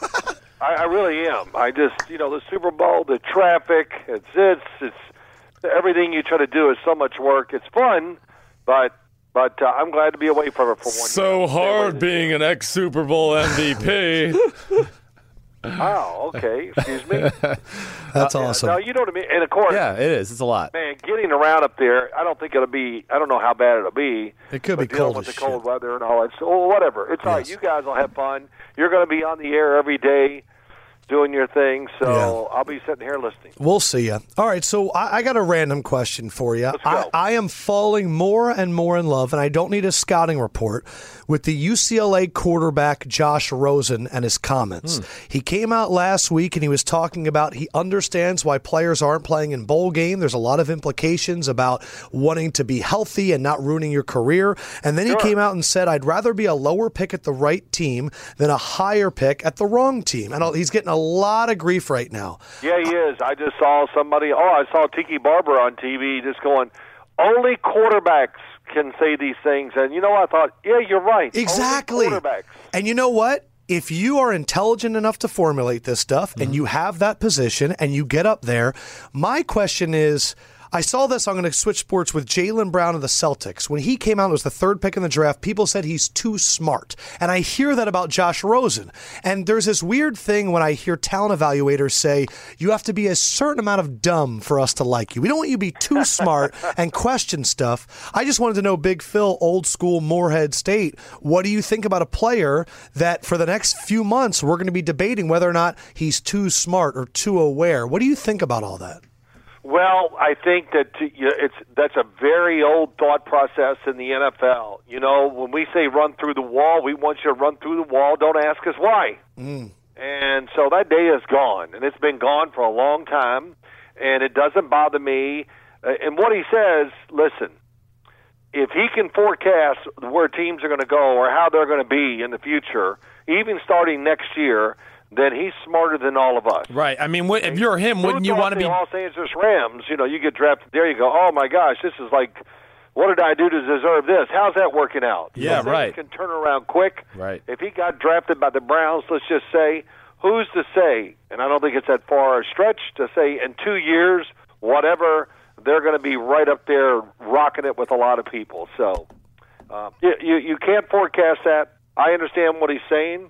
I really am. I just the Super Bowl, the traffic. It's everything you try to do is so much work. It's fun, but I'm glad to be away from it for 1 year. So hard being an ex-Super Bowl MVP. Oh, okay. Excuse me. That's awesome. No, you know what I mean. And of course, Yeah, it is. It's a lot. man, getting around up there, I don't think it'll be. I don't know how bad it'll be. It could be but dealing cold with as the cold shit. weather and all that. So whatever. It's all right. Yes. You guys will have fun. You're going to be on the air every day, doing your thing. So Yeah. I'll be sitting here listening. We'll see you. All right, so I got a random question for you. go. I am falling more and more in love, and I don't need a scouting report, with the UCLA quarterback Josh Rosen and his comments. He came out last week and he was talking about he understands why players aren't playing in bowl game. There's a lot of implications about wanting to be healthy and not ruining your career. And then he came out and said, I'd rather be a lower pick at the right team than a higher pick at the wrong team. And he's getting a lot of grief right now. Yeah, he is. I just saw somebody. I saw Tiki Barber on TV just going, only quarterbacks can say these things. And I thought, yeah, you're right. Exactly. Only quarterbacks. And you know what? If you are intelligent enough to formulate this stuff and you have that position and you get up there, my question is, I saw this. I'm going to switch sports with Jaylen Brown of the Celtics. When he came out, it was the 3rd pick in the draft. People said he's too smart. And I hear that about Josh Rosen. And there's this weird thing when I hear talent evaluators say, you have to be a certain amount of dumb for us to like you. We don't want you to be too smart and question stuff. I just wanted to know, Big Phil, old school Moorhead State, what do you think about a player that for the next few months we're going to be debating whether or not he's too smart or too aware? What do you think about all that? Well, I think that that's a very old thought process in the NFL. You know, when we say run through the wall, we want you to run through the wall. Don't ask us why. And so that day is gone, and it's been gone for a long time, and it doesn't bother me. And what he says, listen, if he can forecast where teams are going to go or how they're going to be in the future, even starting next year, then he's smarter than all of us. Right. I mean, if you're him, wouldn't you want to be Los Angeles Rams? You know, you get drafted there, you go, oh my gosh, this is like, what did I do to deserve this? How's that working out? Yeah, so right. He can turn around quick. Right. If he got drafted by the Browns, let's just say, who's to say? And I don't think it's that far a stretch to say in 2 years, whatever, they're going to be right up there rocking it with a lot of people. So you can't forecast that. I understand what he's saying,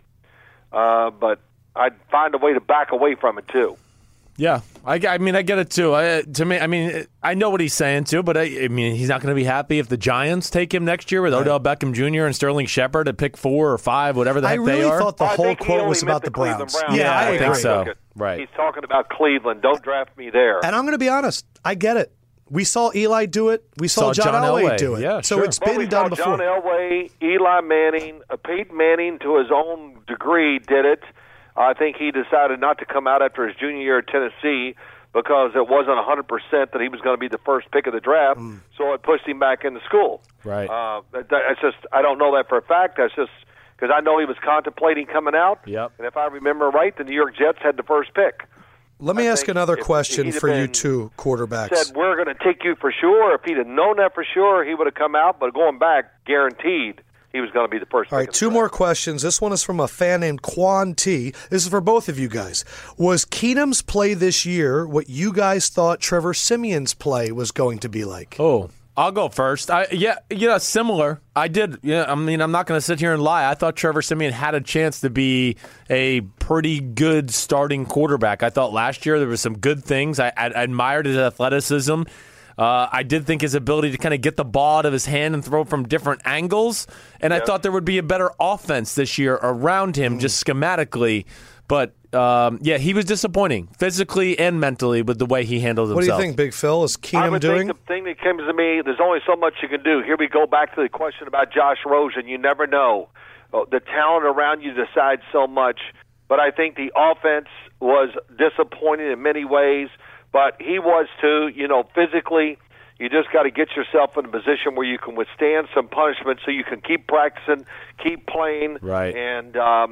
but I'd find a way to back away from it too. Yeah, I mean, I get it too. To me, I mean, I know what he's saying too, but I mean, he's not going to be happy if the Giants take him next year with Odell Beckham Jr. and Sterling Shepard at pick 4 or 5, whatever the heck they are. I really thought the whole quote was about the Browns. Yeah, I think agree. so. Right. He's talking about Cleveland. Don't draft me there. And I'm going to be honest. I get it. We saw Eli do it. We saw John Elway do it. Yeah, so sure. it's been done before. John Elway, Eli Manning, Peyton Manning, to his own degree, did it. I think he decided not to come out after his junior year at Tennessee because it wasn't 100% that he was going to be the first pick of the draft, so it pushed him back into school. Right. That's just, I don't know that for a fact. That's just because I know he was contemplating coming out. Yep. And if I remember right, the New York Jets had the first pick. Let me ask another question for you two quarterbacks. Said, we're going to take you for sure. If he'd have known that for sure, he would have come out. But going back, guaranteed he was going to be the first. All right, two more questions. This one is from a fan named Quan T. This is for both of you guys. Was Keenum's play this year what you guys thought Trevor Siemian's play was going to be like? Oh, I'll go first. Similar. I did. Yeah, I mean, I'm not going to sit here and lie. I thought Trevor Siemian had a chance to be a pretty good starting quarterback. I thought last year there were some good things. I admired his athleticism. I did think his ability to kind of get the ball out of his hand and throw from different angles. And I thought there would be a better offense this year around him, just schematically. But, he was disappointing physically and mentally with the way he handled himself. What do you think, Big Phil? Is Keenum doing? The thing that comes to me, there's only so much you can do. Here we go back to the question about Josh Rosen. You never know. The talent around you decides so much. But I think the offense was disappointing in many ways. But he was too, physically. You just got to get yourself in a position where you can withstand some punishment so you can keep practicing, keep playing. Right. And,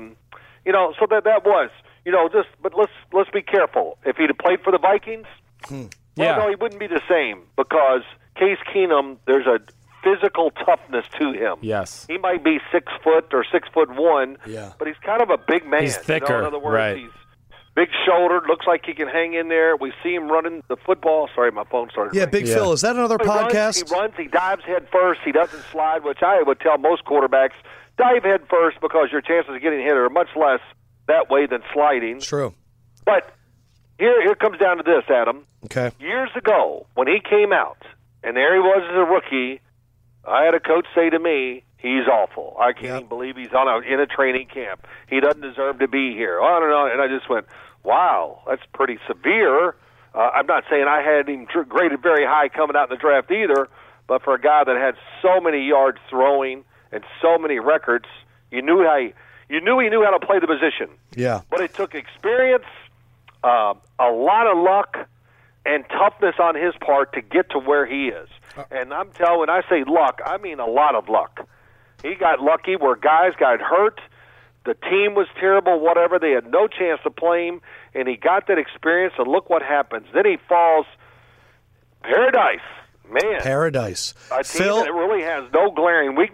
so that was, but let's be careful. If he'd have played for the Vikings, no, he wouldn't be the same because Case Keenum, there's a physical toughness to him. Yes. He might be 6 foot or 6'1", but he's kind of a big man. He's thicker. In other words, right. He's big-shouldered, looks like he can hang in there. We see him running the football. Sorry, my phone started ringing. Big Phil, is that another podcast? He runs, he dives head first. He doesn't slide, which I would tell most quarterbacks, dive head first because your chances of getting hit are much less that way than sliding. True. But here comes down to this, Adam. Okay. Years ago, when he came out, and there he was as a rookie, I had a coach say to me, he's awful. I can't even believe he's in a training camp. He doesn't deserve to be here. I don't know. And I just went, wow, that's pretty severe. I'm not saying I had him graded very high coming out in the draft either, but for a guy that had so many yards throwing and so many records, you knew he knew how to play the position. Yeah. But it took experience, a lot of luck, and toughness on his part to get to where he is. And I'm telling, when I say luck, I mean a lot of luck. He got lucky where guys got hurt, the team was terrible, whatever. They had no chance to play him, and he got that experience, and look what happens. Then he falls paradise. Man. Paradise. A team Phil, that really has no glaring weakness.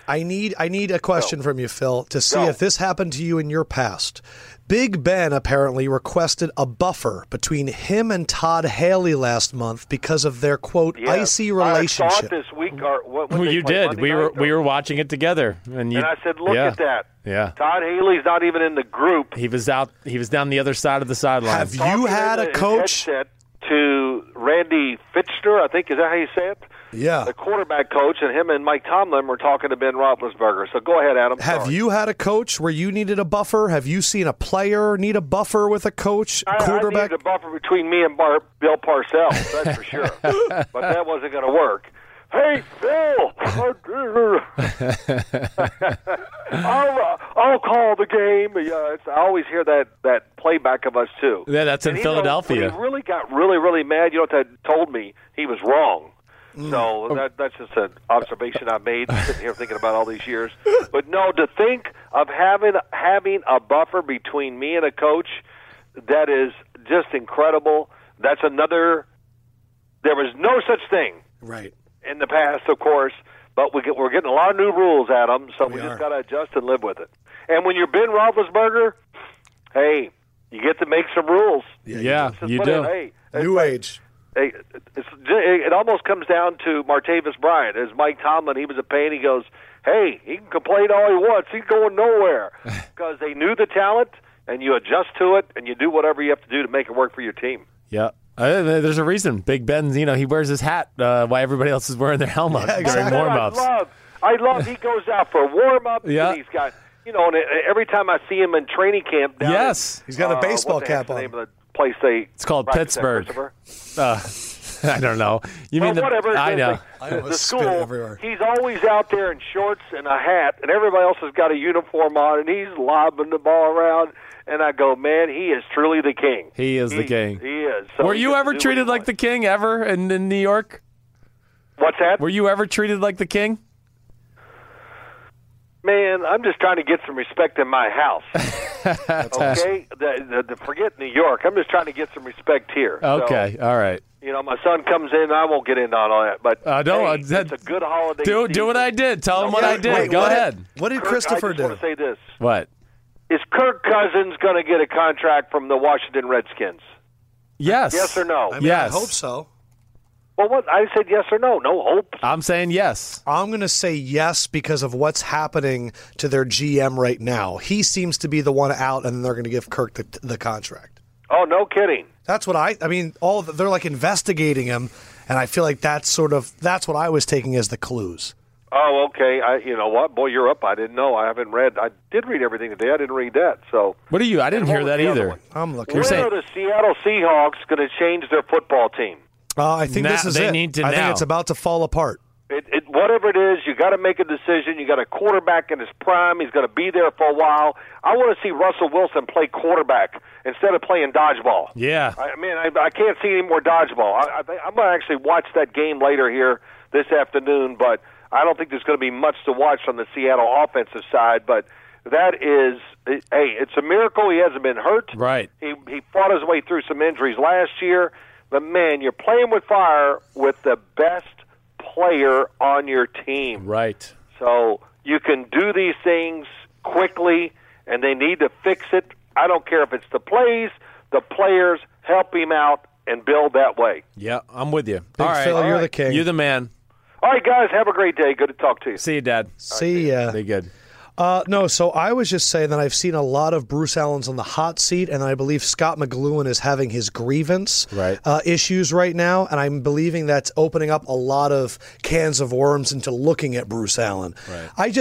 I need a question from you, Phil, to see Go. if this happened to you in your past. Big Ben apparently requested a buffer between him and Todd Haley last month because of their, quote, Yes. icy I saw relationship. it this week. Or what Well, you did. We were watching it together, and I said, look yeah. at that. Yeah. Todd Haley's not even in the group. He was out. He was down the other side of the sideline. Have you Talking had in a his coach? headset to Randy Fichtner, I think, is that how you say it? Yeah. The quarterback coach, and him and Mike Tomlin were talking to Ben Roethlisberger. So go ahead, Adam. Have Sorry. you had a coach where you needed a buffer? Have you seen a player need a buffer with a coach, I quarterback? needed a buffer between me and Bill Parcells, that's for sure. But that wasn't going to work. Hey, Phil! I'll call the game. Yeah, I always hear that playback of us, too. Yeah, that's in And Philadelphia. When he really got really mad, you know what that told me? He was wrong. So that's just an observation I made sitting here thinking about all these years. But no, to think of having a buffer between me and a coach, that is just incredible. That's another. There was no such thing Right. in the past, of course, but we're getting a lot of new rules, Adam. So we are. just got to adjust and live with it. And when you're Ben Roethlisberger, hey, you get to make some rules. Yeah, Just you put do. in, hey, New age. Hey, it almost comes down to Martavis Bryant. As Mike Tomlin, he was a pain. He goes, hey, he can complain all he wants. He's going nowhere. Because they knew the talent, and you adjust to it, and you do whatever you have to do to make it work for your team. Yeah. There's a reason. Big Ben, he wears his hat while everybody else is wearing their helmet Yeah, during exactly. warm-ups. I love he goes out for warm-ups, Yeah. and he's got, and every time I see him in training camp down Yes. He's got a baseball what's the heck's cap the on. name of the place they It's called practice at, Pittsburgh. Christopher? I don't know. You mean Well, whatever. I know. I The almost school, spit everywhere. he's always out there in shorts and a hat, and everybody else has got a uniform on, and he's lobbing the ball around. And I go, man, he is truly the king. He is the king. He is. So Were he you gets to ever do what treated he like the wants. king ever in New York? What's that? Were you ever treated like the king? Man, I'm just trying to get some respect in my house. Okay? Forget New York. I'm just trying to get some respect here. Okay, all right. So, my son comes in. I won't get into all that. But don't. hey, it's a good holiday Do season. what I did. Tell him what I did. Wait, Go what ahead. What did Kirk, Christopher I just do? want to say this. What? Is Kirk Cousins going to get a contract from the Washington Redskins? Yes. Yes or no? I mean, Yes. I hope so. Well, what I said yes or no. No hope. I'm saying yes. I'm going to say yes because of what's happening to their GM right now. He seems to be the one out, and they're going to give Kirk the contract. Oh, no kidding. That's what I mean, they're like investigating him, and I feel like that's what I was taking as the clues. Oh, okay. You know what? Boy, you're up. I didn't know. I haven't read. I did read everything today. I didn't read that. So What are you? I didn't And what hear was that the other either. one? I'm looking. When saying- are the Seattle Seahawks going to change their football team? I think this Now- is they it. need to I think now. it's about to fall apart. Whatever it is, you got to make a decision. You got a quarterback in his prime. He's going to be there for a while. I want to see Russell Wilson play quarterback instead of playing dodgeball. Yeah. I can't see any more dodgeball. I'm going to actually watch that game later here this afternoon, but I don't think there's going to be much to watch on the Seattle offensive side. But that is, hey, it's a miracle he hasn't been hurt. Right. He fought his way through some injuries last year. But, man, you're playing with fire with the best player on your team. Right. So you can do these things quickly, and they need to fix it. I don't care if it's the plays, the players, help him out and build that way. Yeah, I'm with you. Big All right. Phil, you're right. the king. You're the man. All right, guys, have a great day. Good to talk to you. See you, Dad. See ya. Be good. No, so I was just saying that I've seen a lot of Bruce Allen's on the hot seat, and I believe Scott McLuhan is having his grievance issues right now, and I'm believing that's opening up a lot of cans of worms into looking at Bruce Allen. Right.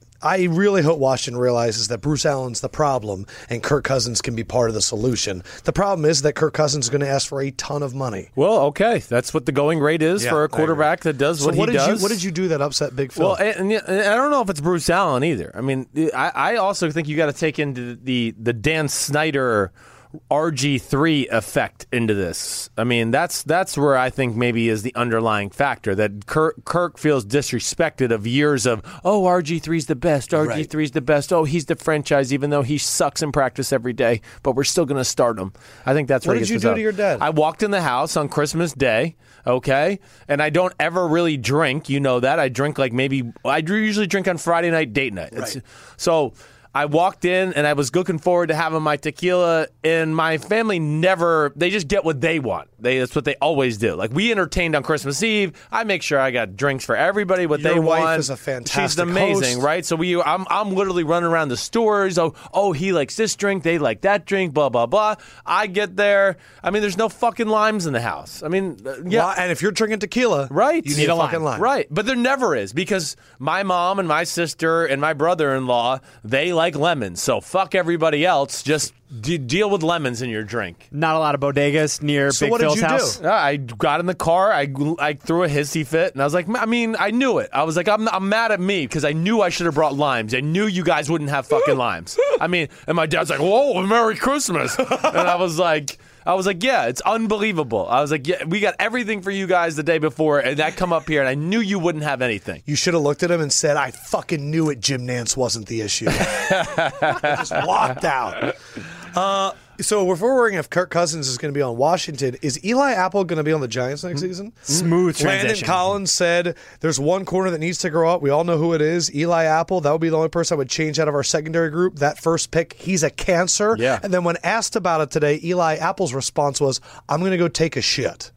I really hope Washington realizes that Bruce Allen's the problem and Kirk Cousins can be part of the solution. The problem is that Kirk Cousins is going to ask for a ton of money. Well, okay. That's what the going rate is Yeah, for I a quarterback that does what he does. What did you do that upset Big Phil? Well, and I don't know if it's Bruce Allen either. I mean, I also think you got to take into the Dan Snyder RG3 effect into this. I mean, that's where I think maybe is the underlying factor, that Kirk feels disrespected of years of, oh, RG3's the best, RG3's the best, oh, he's the franchise, even though he sucks in practice every day, but we're still going to start him. I think that's what where did you do to your dad? I walked in the house on Christmas Day, okay, and I don't ever really drink. You know that. I drink I usually drink on Friday night, date night. Right. So I walked in and I was looking forward to having my tequila, and my family they just get what they want. That's what they always do. Like, we entertained on Christmas Eve. I make sure I got drinks for everybody, what they want. Your wife is a fantastic She's amazing, host. right? So I'm literally running around the stores. Oh, he likes this drink, they like that drink, blah, blah, blah. I get there. I mean, there's no fucking limes in the house. I mean, yeah. Well, and if you're drinking tequila, right, you need a fucking lime. Right, but there never is, because my mom and my sister and my brother-in-law, they like lemons. So fuck everybody else. Just deal with lemons in your drink. Not a lot of bodegas near So Big what did Phil's you do? house. I got in the car. I threw a hissy fit, and I was like, I mean, I knew it. I was like, I'm mad at me because I knew I should have brought limes. I knew you guys wouldn't have fucking limes. I mean, and my dad's like, whoa, Merry Christmas. And I was like, yeah, it's unbelievable. I was like, yeah, we got everything for you guys the day before, and that come up here, and I knew you wouldn't have anything. You should have looked at him and said, I fucking knew it, Jim Nantz wasn't the issue. Just walked out. So if we're worrying if Kirk Cousins is going to be on Washington, is Eli Apple going to be on the Giants next season? Smooth transition. Landon Collins said there's one corner that needs to grow up. We all know who it is. Eli Apple. That would be the only person I would change out of our secondary group. That first pick, he's a cancer. Yeah. And then when asked about it today, Eli Apple's response was, I'm going to go take a shit.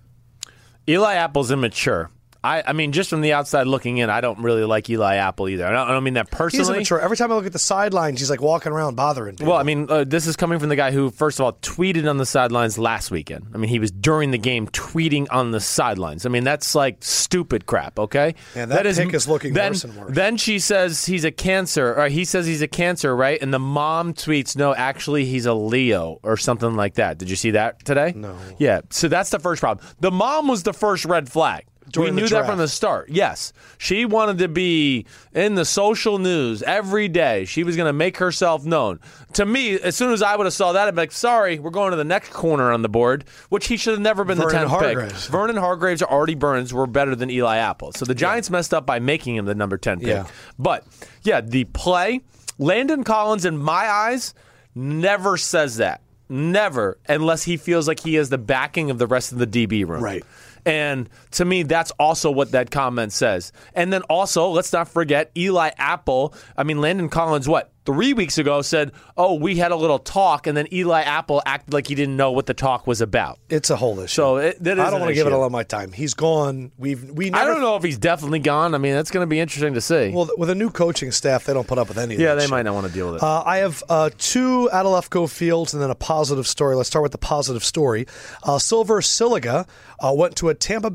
Eli Apple's immature. I mean, just from the outside looking in, I don't really like Eli Apple either. I don't mean that personally. He's immature. Every time I look at the sidelines, he's like walking around bothering people. Well, I mean, this is coming from the guy who, first of all, tweeted on the sidelines last weekend. I mean, he was during the game tweeting on the sidelines. I mean, that's like stupid crap, okay? And that pick is looking worse and worse. Then she says he's a cancer, or he says he's a cancer, right? And the mom tweets, no, actually, he's a Leo or something like that. Did you see that today? No. Yeah, so that's the first problem. The mom was the first red flag. During we the knew that draft. from the start. Yes. She wanted to be in the social news every day. She was going to make herself known. To me, as soon as I would have saw that, I'd be like, sorry, we're going to the next corner on the board, which he should have never been Vernon the 10th Hargreaves. pick. Vernon Hargreaves or Artie Burns were better than Eli Apple. So the Giants messed up by making him the number 10 pick. Yeah. But, yeah, the play, Landon Collins, in my eyes, never says that. Never, unless he feels like he has the backing of the rest of the DB room. Right. And to me, that's also what that comment says. And then also, let's not forget, Eli Apple, Landon Collins, 3 weeks ago said, oh, we had a little talk, and then Eli Apple acted like he didn't know what the talk was about. It's a whole issue. So that is I don't want to give it issue. a lot of my time. He's gone. We never, I don't know if he's definitely gone. I mean, that's going to be interesting to see. Well, with a new coaching staff, they don't put up with any of yeah, that they shit. might not want to deal with it. I have two out of left go fields and then a positive story. Let's start with the positive story. Silver Siliga went to a Tampa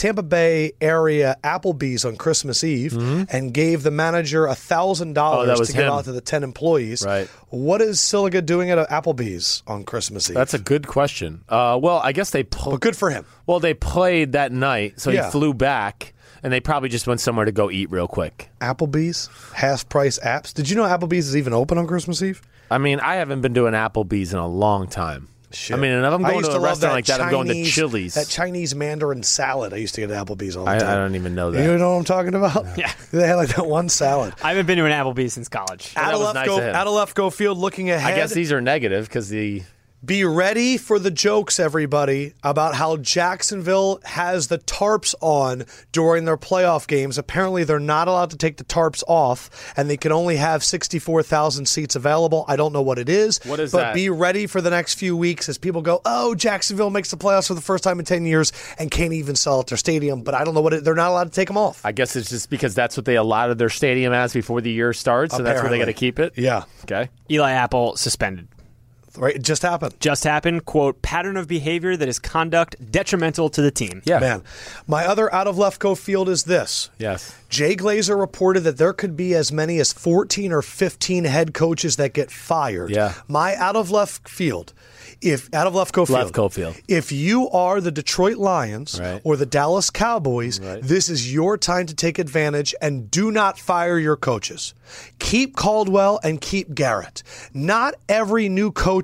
Bay area Applebee's on Christmas Eve and gave the manager $1,000 to give out to the 10 employees. Right. What is Siliga doing at Applebee's on Christmas Eve? That's a good question. Well, I guess but good for him. Well, they played that night, so Yeah. he flew back, and they probably just went somewhere to go eat real quick. Applebee's, half price apps. Did you know Applebee's is even open on Christmas Eve? I mean, I haven't been doing Applebee's in a long time. Shit. I mean, and if I'm I going used to a love restaurant like that, I'm going to Chili's. That Chinese Mandarin salad I used to get at Applebee's all the I time. don't even know that. You know what I'm talking about? Yeah. They had like that one salad. I haven't been to an Applebee's since college. that was nice of him. Out of left go field looking ahead. I guess these are negative because the... Be ready for the jokes, everybody, about how Jacksonville has the tarps on during their playoff games. Apparently, they're not allowed to take the tarps off, and they can only have 64,000 seats available. I don't know what it is. What is but that? Be ready for the next few weeks as people go, oh, Jacksonville makes the playoffs for the first time in 10 years and can't even sell at their stadium. But I don't know what they're not allowed to take them off. I guess it's just because that's what they allotted their stadium as before the year starts, so that's where they got to keep it? Yeah. Okay. Eli Apple suspended. Right. It just happened. Just happened, quote, pattern of behavior that is conduct detrimental to the team. Yeah. Man, my other out of left go field is this. Yes. Jay Glazer reported that there could be as many as 14 or 15 head coaches that get fired. Yeah. My out of left field, out of left go field. Left go field. If you are the Detroit Lions Right. or the Dallas Cowboys, Right. this is your time to take advantage and do not fire your coaches. Keep Caldwell and keep Garrett. Not every new coach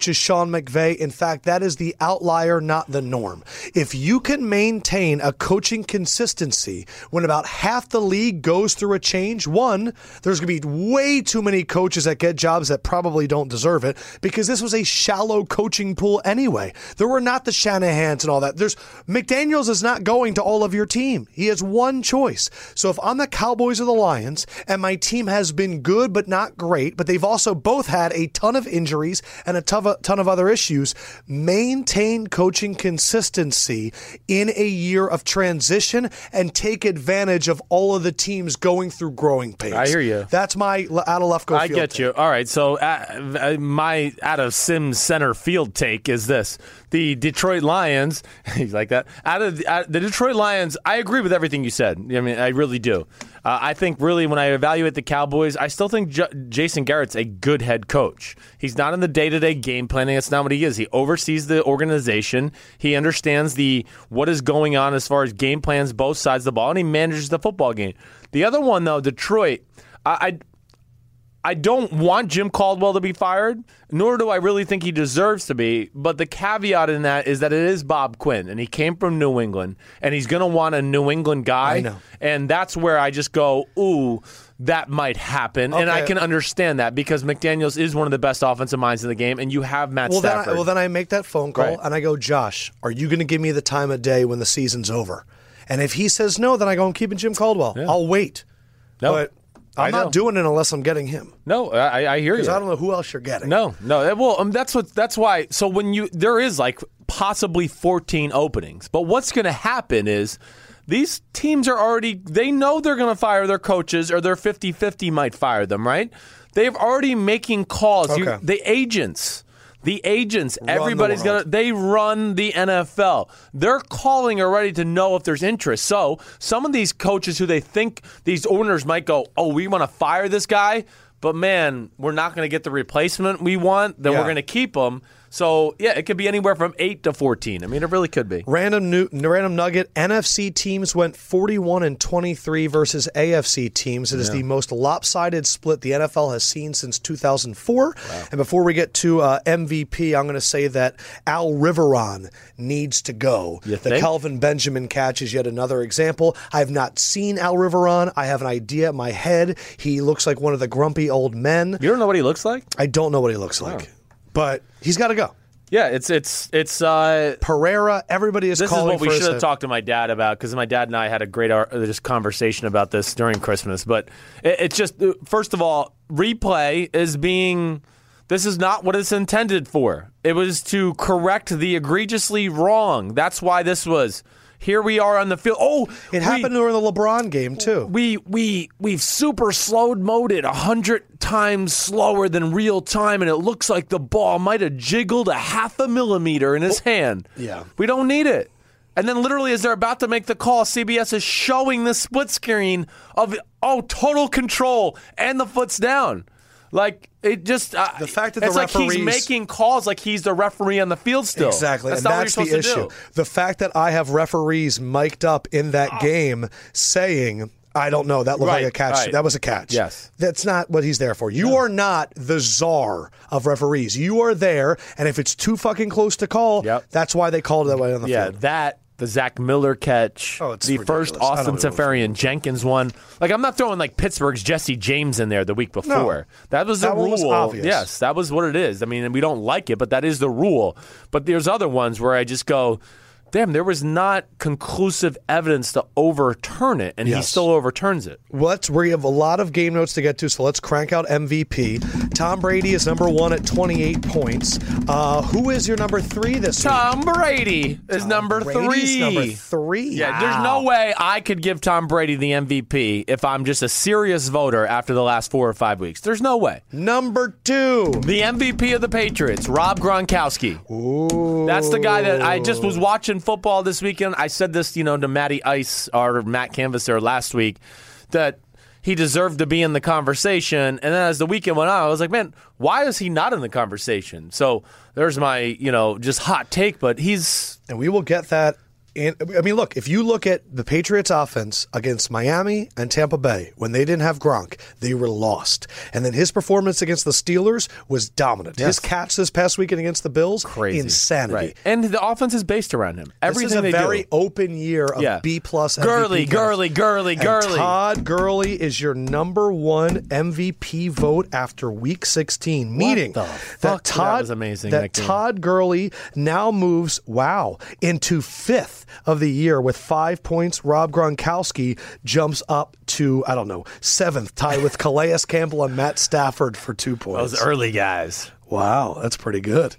coach is Sean McVay. In fact, that is the outlier, not the norm. If you can maintain a coaching consistency when about half the league goes through a change, one, there's going to be way too many coaches that get jobs that probably don't deserve it, because this was a shallow coaching pool anyway. There were not the Shanahans and all that. McDaniels is not going to all of your team. He has one choice. So if I'm the Cowboys or the Lions and my team has been good but not great, but they've also both had a ton of injuries and a ton of other issues, maintain coaching consistency in a year of transition and take advantage of all of the teams going through growing pains. I hear you. That's my out of left go I field get take. you. All right, so my out of Sims center field take is this. The Detroit Lions, you like that? Out of the Detroit Lions, I agree with everything you said. I mean, I really do. I think really when I evaluate the Cowboys, I still think Jason Garrett's a good head coach. He's not in the day-to-day game planning. That's not what he is. He oversees the organization. He understands what is going on as far as game plans, both sides of the ball, and he manages the football game. The other one, though, Detroit, I don't want Jim Caldwell to be fired, nor do I really think he deserves to be. But the caveat in that is that it is Bob Quinn, and he came from New England, and he's going to want a New England guy. I know. And that's where I just go, ooh, that might happen. Okay. And I can understand that because McDaniels is one of the best offensive minds in the game, and you have Matt Stafford. Then I make that phone call, Right. and I go, Josh, are you going to give me the time of day when the season's over? And if he says no, then I go, I'm keeping Jim Caldwell. Yeah. I'll wait. No. But I'm not doing it unless I'm getting him. No, I hear you. Because I don't know who else you're getting. No. Well, that's why. So there is like possibly 14 openings, but what's going to happen is these teams are already, they know they're going to fire their coaches, or their 50-50 might fire them, right? They're already making calls. Okay. The agents, everybody's they run the NFL. They're calling already to know if there's interest. So some of these coaches who they think these owners might go, oh, we want to fire this guy, but man, we're not going to get the replacement we want, then we're going to keep him. So, yeah, it could be anywhere from 8 to 14. I mean, it really could be. Random nugget, NFC teams went 41-23 versus AFC teams. It is the most lopsided split the NFL has seen since 2004. Wow. And before we get to MVP, I'm going to say that Al Riveron needs to go. The Kelvin Benjamin catch is yet another example. I have not seen Al Riveron. I have an idea in my head. He looks like one of the grumpy old men. You don't know what he looks like? I don't know what he looks like. But he's got to go. Yeah, it's Pereira. Everybody is calling. This is what we should have talked to my dad about, because my dad and I had a great just conversation about this during Christmas. But it's just, first of all, replay this is not what it's intended for. It was to correct the egregiously wrong. That's why this was. Here we are on the field. Oh, it happened during the LeBron game too. We've super slowed mode it 100 times slower than real time, and it looks like the ball might have jiggled 0.5 millimeter in his hand. Yeah, we don't need it. And then literally as they're about to make the call, CBS is showing the split screen of total control and the foot's down. Like, it just the fact that it's the like he's making calls like he's the referee on the field still. Exactly, that's and not that's what you're the supposed issue. to do. The fact that I have referees mic'd up in that game saying, I don't know, that looked like a catch. Right. That was a catch. Yes. That's not what he's there for. You are not the czar of referees. You are there, and if it's too fucking close to call, that's why they called it that way on the field. The Zach Miller catch, the ridiculous. First Austin Seferian Jenkins one. Like, I'm not throwing like Pittsburgh's Jesse James in there the week before. No. That was the rule. Was obvious. Yes, that was what it is. I mean, we don't like it, but that is the rule. But there's other ones where I just go, damn, there was not conclusive evidence to overturn it, and he still overturns it. We have a lot of game notes to get to, so let's crank out MVP. Tom Brady is number 1 at 28 points. Who is your number 3 this week? Tom Brady is number 3. Number 3. Yeah, There's no way I could give Tom Brady the MVP if I'm just a serious voter after the last 4 or 5 weeks. There's no way. Number 2. The MVP of the Patriots, Rob Gronkowski. Ooh. That's the guy that I just was watching football this weekend. I said this, to Matty Ice or Matt Canvasser last week, that he deserved to be in the conversation. And then as the weekend went on, I was like, man, why is he not in the conversation? So there's my, just hot take, but he's... And we will get that look, if you look at the Patriots offense against Miami and Tampa Bay, when they didn't have Gronk, they were lost. And then his performance against the Steelers was dominant. Yes. His catch this past weekend against the Bills, Crazy. insanity. Right. And the offense is based around him. Everything this is a they very do. open year of B-plus MVP. Gurley. And Todd Gurley is your number one MVP vote after Week 16, meaning the fuck? That was amazing, that game. Todd Gurley now moves, into 5th of the year with 5 points. Rob Gronkowski jumps up to, 7th, tied with Calais Campbell and Matt Stafford for 2 points. Those early guys. Wow, that's pretty good.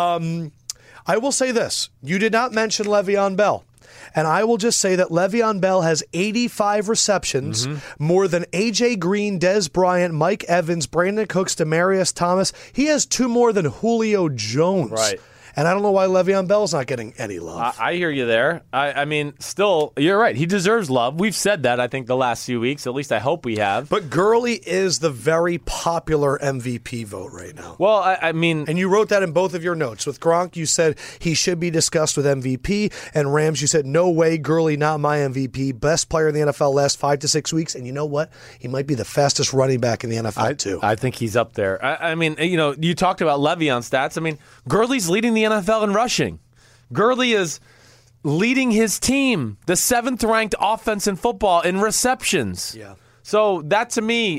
I will say this. You did not mention Le'Veon Bell. And I will just say that Le'Veon Bell has 85 receptions, more than A.J. Green, Dez Bryant, Mike Evans, Brandon Cooks, Demaryius Thomas. He has 2 more than Julio Jones. Right. And I don't know why Le'Veon Bell's not getting any love. I hear you there. I mean, still, you're right. He deserves love. We've said that, I think, the last few weeks. At least I hope we have. But Gurley is the very popular MVP vote right now. Well, I mean... And you wrote that in both of your notes. With Gronk, you said he should be discussed with MVP. And Rams, you said, no way, Gurley, not my MVP. Best player in the NFL last 5 to 6 weeks. And you know what? He might be the fastest running back in the NFL, too. I think he's up there. I mean, you talked about Le'Veon stats. I mean, Gurley's leading the NFL in rushing. Gurley is leading his team, the 7th-ranked offense in football, in receptions. Yeah. So that to me,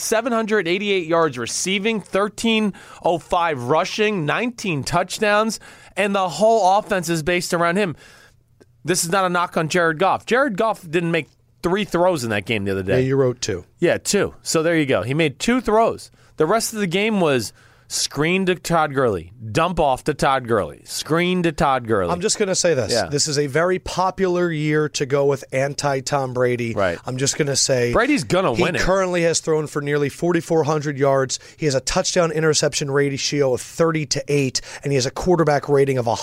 788 yards receiving, 1305 rushing, 19 touchdowns, and the whole offense is based around him. This is not a knock on Jared Goff. Jared Goff didn't make 3 throws in that game the other day. Yeah, you wrote 2. Yeah, 2. So there you go. He made 2 throws. The rest of the game was screen to Todd Gurley, dump off to Todd Gurley, screen to Todd Gurley. I'm just going to say this. Yeah. This is a very popular year to go with anti-Tom Brady. Right. I'm just going to say Brady's going to win it. He currently has thrown for nearly 4,400 yards. He has a touchdown-interception ratio of 30-8, and he has a quarterback rating of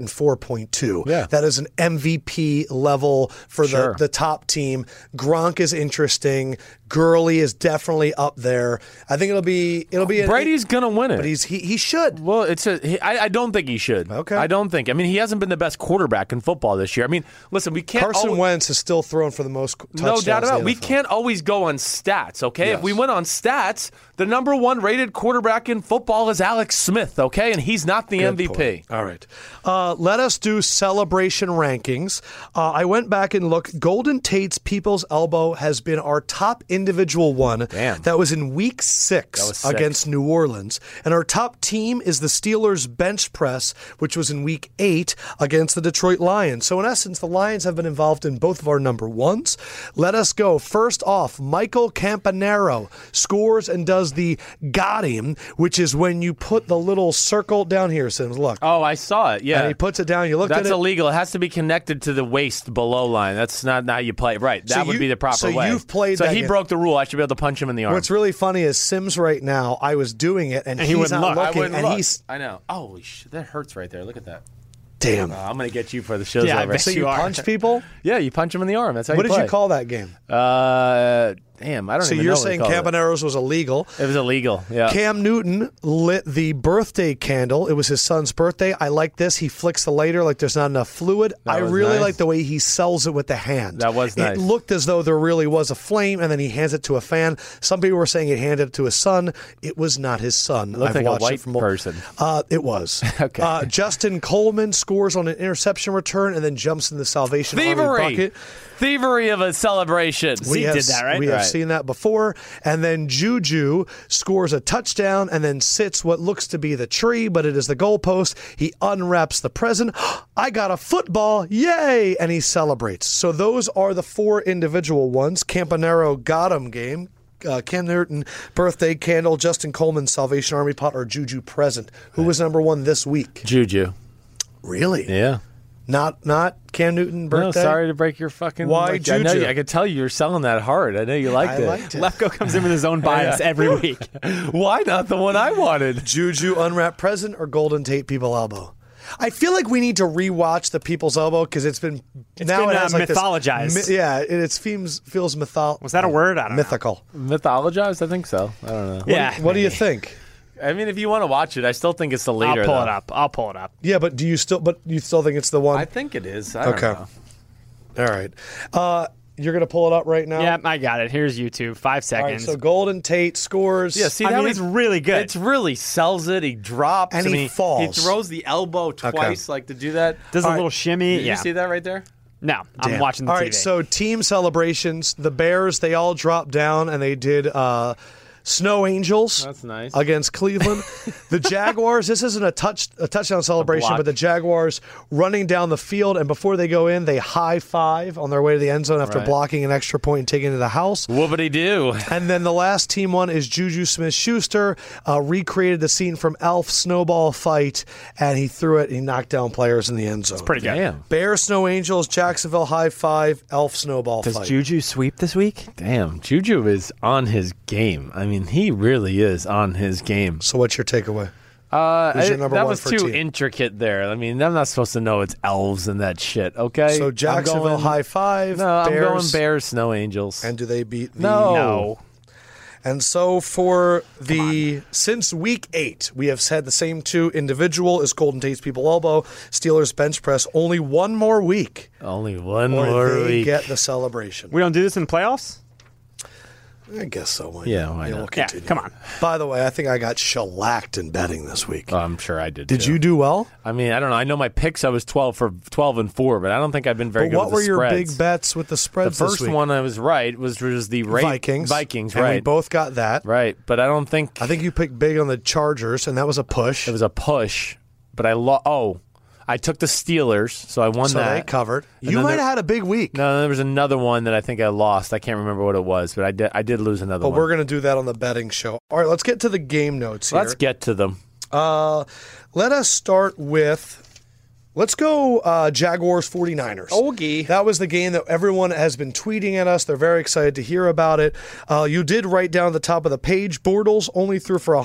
104.2. Yeah. That is an MVP level for Sure. the top team. Gronk is interesting. Gurley is definitely up there. I think it'll be Brady's going to win it. But he should. Well, I don't think he should. Okay. I don't think. He hasn't been the best quarterback in football this year. Listen, we can't. Carson Wentz has still thrown for the most touchdowns. No doubt about it. in the We NFL. can't always go on stats, okay? Yes. If we went on stats, the number 1 rated quarterback in football is Alex Smith, okay? And he's not the Good MVP. point. All right. Let us do celebration rankings. I went back and looked. Golden Tate's People's Elbow has been our top individual one. Damn. That was in Week 6 That was sick. against New Orleans. And our top team is the Steelers bench press, which was in Week 8 against the Detroit Lions. So in essence, the Lions have been involved in both of our number 1s. Let us go. First off, Michael Campanaro scores and does the got him, which is when you put the little circle down here, Sims. Look. Oh, I saw it. Yeah. And he puts it down. You looked at it. That's illegal. It has to be connected to the waist below line. That's not how you play. Right. That would be the proper way. So you've played So that he game. broke the rule. I should be able to punch him in the arm. What's really funny is Sims right now, I was doing it, and he he's wouldn't not look. looking. wouldn't And look. he's, I know. Holy shit. That hurts right there. Look at that. damn. I'm going to get you for the show's Yeah, I over. bet So you you are. punch people? Yeah, you punch him in the arm. That's how What you did play. you call that game? Damn, I don't So even know. you're what we saying called it. Campaneros was illegal. It was illegal. Yeah. Cam Newton lit the birthday candle. It was his son's birthday. I like this. He flicks the lighter like there's not enough fluid. I was really nice. like the way he sells it with the hand. That was nice. It looked as though there really was a flame, and then he hands it to a fan. Some people were saying he handed it to his son. It was not his son. Looked I've like a watched white it from person. It was. Okay. Justin Coleman scores on an interception return and then jumps in the Salvation Army bucket. Thievery of a celebration. Zeke did that, right? We have Right. seen that before. And then Juju scores a touchdown and then sits what looks to be the tree, but it is the goalpost. He unwraps the present. I got a football. Yay! And he celebrates. So those are the 4 individual ones. Campanaro got him game. Cam Newton, birthday candle, Justin Coleman, Salvation Army pot, or Juju present. Who was number 1 this week? Juju. Really? Yeah. Not Cam Newton birthday? No, sorry to break your fucking... Why I know Juju? I could tell you're selling that hard. I know you liked I it. liked it. Lefko comes in with his own bias every week. Why not the one I wanted? Juju unwrapped present or Golden Tate People Elbow? I feel like we need to rewatch the People's Elbow because it's been it has like this mythologized. it feels mythological. Was that a word? I don't know. mythical. Mythologized? I think so. I don't know. Yeah. What do you maybe. think? I mean, if you want to watch it, I still think it's the leader. I'll pull though. it up. I'll pull it up. Yeah, but you still think it's the one? I think it is. I don't know. All right. You're going to pull it up right now? Yeah, I got it. Here's YouTube. 5 All right, seconds. so Golden Tate scores. Yeah, see, I now mean, he's it's really good. It's really sells it. He drops. And he falls. He throws the elbow twice, like to do that. Does a All right. little shimmy. Did yeah. you see that right there? No, I'm Damn. watching the All TV. right, so team celebrations. The Bears, they all dropped down and they did Snow Angels. That's nice. Against Cleveland. The Jaguars, this isn't a touchdown celebration, block. but the Jaguars running down the field, and before they go in, they high five on their way to the end zone after Right. blocking an extra point and taking it to the house. Whoopity do. And then the last team one is Juju Smith-Schuster, recreated the scene from Elf Snowball Fight, and he threw it, he knocked down players in the end zone. pretty good. Damn. Bears, Snow Angels, Jacksonville High Five, Elf Snowball Does Fight. Juju sweep this week? Damn. Juju is on his game. I mean, he really is on his game. So what's your takeaway? Who's your number that one was for too team? intricate there. I mean, I'm not supposed to know it's elves and that shit, okay? So I'm Jacksonville going- High Five, No, I'm Bears, going Bears, Snow Angels. and do they beat the... No. And so for since week 8, we have said the same two individual is Golden Tate's people elbow, Steelers bench press. Only one more week, Only one or more they week. get the celebration. We don't do this in the playoffs? I guess so. Why Yeah, not? why We'll not? Yeah, continue. come on. By the way, I think I got shellacked in betting this week. Oh, I'm sure I did. Did too. you do well? I mean, I don't know. I know my picks. I was 12 and 4, but I don't think I've been very But good. what with were the your spreads. big bets with the The spreads this first week? one I was right was the Vikings. Vikings, and right? we both got that. Right, but I don't think I think you picked big on the Chargers, and that was a push. it was a push. But I took the Steelers, so I won so that. they covered. And You then might there- have had a big week. No, there was another one that I think I lost. I can't remember what it was, but I did lose another But one. we're going to do that on the betting show. All right, let's get to the game notes here. Let's get to them. Let us start with. Let's go Jaguars 49ers. Okay. That was the game that everyone has been tweeting at us. They're very excited to hear about it. You did write down at the top of the page, Bortles only threw for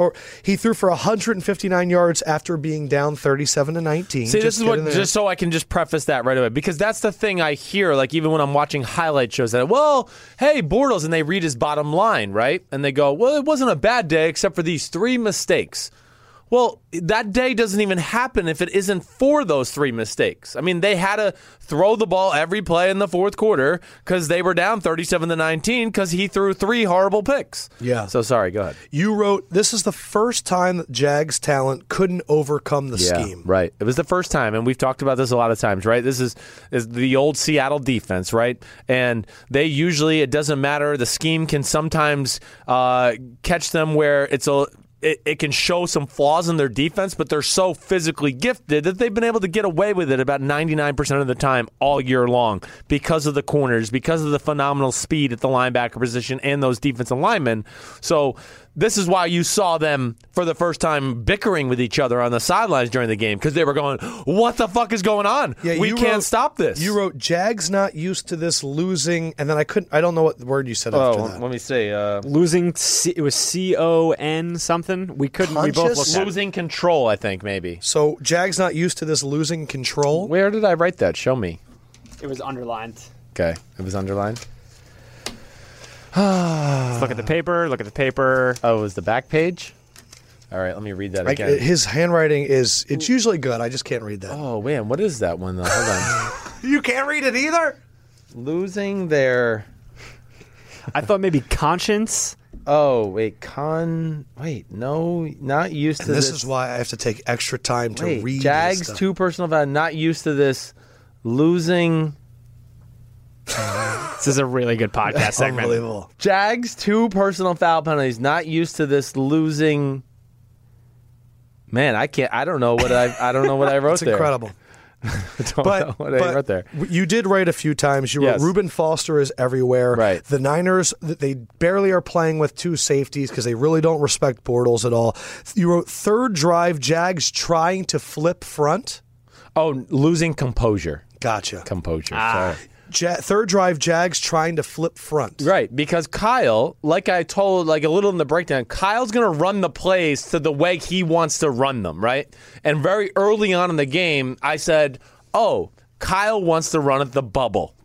159 yards after being down 37-19. See, this is what, getting there. just so I can just preface that right away, because that's the thing I hear, like even when I'm watching highlight shows, that, well, hey, Bortles, and they read his bottom line, right? And they go, well, it wasn't a bad day except for these 3 mistakes. Well, that day doesn't even happen if it isn't for those 3 mistakes. I mean, they had to throw the ball every play in the fourth quarter because they were down 37-19 because he threw 3 horrible picks. Yeah. So sorry, go ahead. You wrote, this is the first time that Jags talent couldn't overcome the scheme. Right. It was the first time, and we've talked about this a lot of times, right? This is the old Seattle defense, right? And they usually, it doesn't matter. The scheme can sometimes catch them where it can show some flaws in their defense, but they're so physically gifted that they've been able to get away with it about 99% of the time all year long because of the corners, because of the phenomenal speed at the linebacker position and those defensive linemen. So this is why you saw them for the first time bickering with each other on the sidelines during the game, because they were going, what the fuck is going on? Yeah, we you can't wrote- stop this. You wrote, Jags not used to this losing, and then I don't know what word you said after that. let me see. Losing, it was CON something. We couldn't. We both Conscious? looked at it. Losing control, I think, maybe. So Jags not used to this losing control. Where did I write that? Show me. It was underlined. Okay. It was underlined. Let's look at the paper. Look at the paper. Oh, it was the back page? All right, let me read that Like, again. his handwriting it's usually good. I just can't read that. Oh, man, what is that one, though? Hold on. You can't read it either? Losing their... I thought maybe conscience. Oh, wait, Wait, no, not used to And this. this is why I have to take extra time to Wait, read Jags, this stuff. 2 personal value, not used to this. Losing... This is a really good podcast segment. Unbelievable. Jags, 2 personal foul penalties, not used to this losing... Man, I don't know what I wrote It's there. incredible. Don't know what I wrote there. You did write a few times. You Yes. wrote Reuben Foster is everywhere. Right. The Niners, they barely are playing with 2 safeties because they really don't respect Bortles at all. You wrote third drive, Jags trying to flip front. Oh, losing composure. Gotcha. Composure, sorry. Third drive, Jags trying to flip front. Right, because Kyle, like I told, like a little in the breakdown, Kyle's going to run the plays to the way he wants to run them, right? And very early on in the game, I said, oh, Kyle wants to run at the bubble.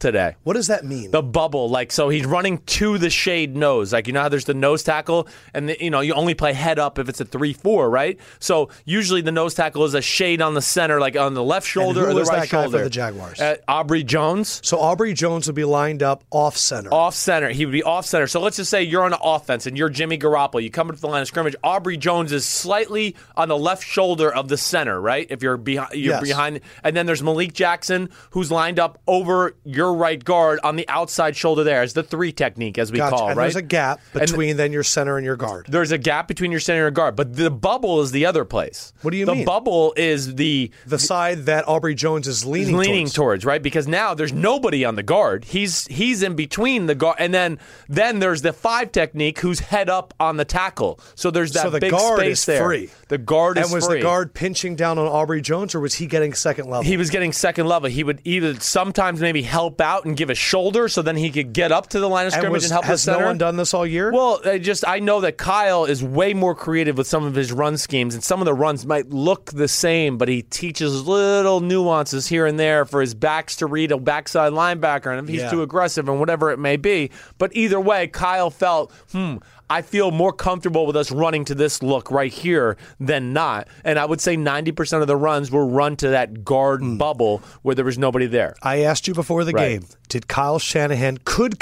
today. What does that mean? The bubble, like, so he's running to the shade nose. Like, you know how there's the nose tackle, and, you only play head up if it's a 3-4, right? So usually the nose tackle is a shade on the center, like on the left shoulder or the right shoulder. Guy for the Jaguars? Aubrey Jones. So Aubrey Jones would be lined up off center. Off center. He would be off center. So let's just say you're on the offense and you're Jimmy Garoppolo. You come into the line of scrimmage. Aubrey Jones is slightly on the left shoulder of the center, right? If you're behind. And then there's Malik Jackson, who's lined up over your right guard on the outside shoulder there as the 3 technique, as we call, and right? There's a gap between then your center and your guard. There's a gap between your center and your guard. But the bubble is the other place. What do you mean? The bubble is the side that Aubrey Jones is leaning towards, right? Because now there's nobody on the guard. He's in between the guard, and then there's the 5 technique, who's head up on the tackle. So there's that big space there. Free. The guard is free. And was the guard pinching down on Aubrey Jones, or was he getting second level? He was getting second level. He would either sometimes maybe help out and give a shoulder, so then he could get up to the line of scrimmage and help the center. Has no one done this all year? Well, I know that Kyle is way more creative with some of his run schemes, and some of the runs might look the same, but he teaches little nuances here and there for his backs to read a backside linebacker, and if he's too aggressive and whatever it may be. But either way, Kyle felt, I feel more comfortable with us running to this look right here than not. And I would say 90% of the runs were run to that guard bubble where there was nobody there. I asked you before the game, could Kyle Shanahan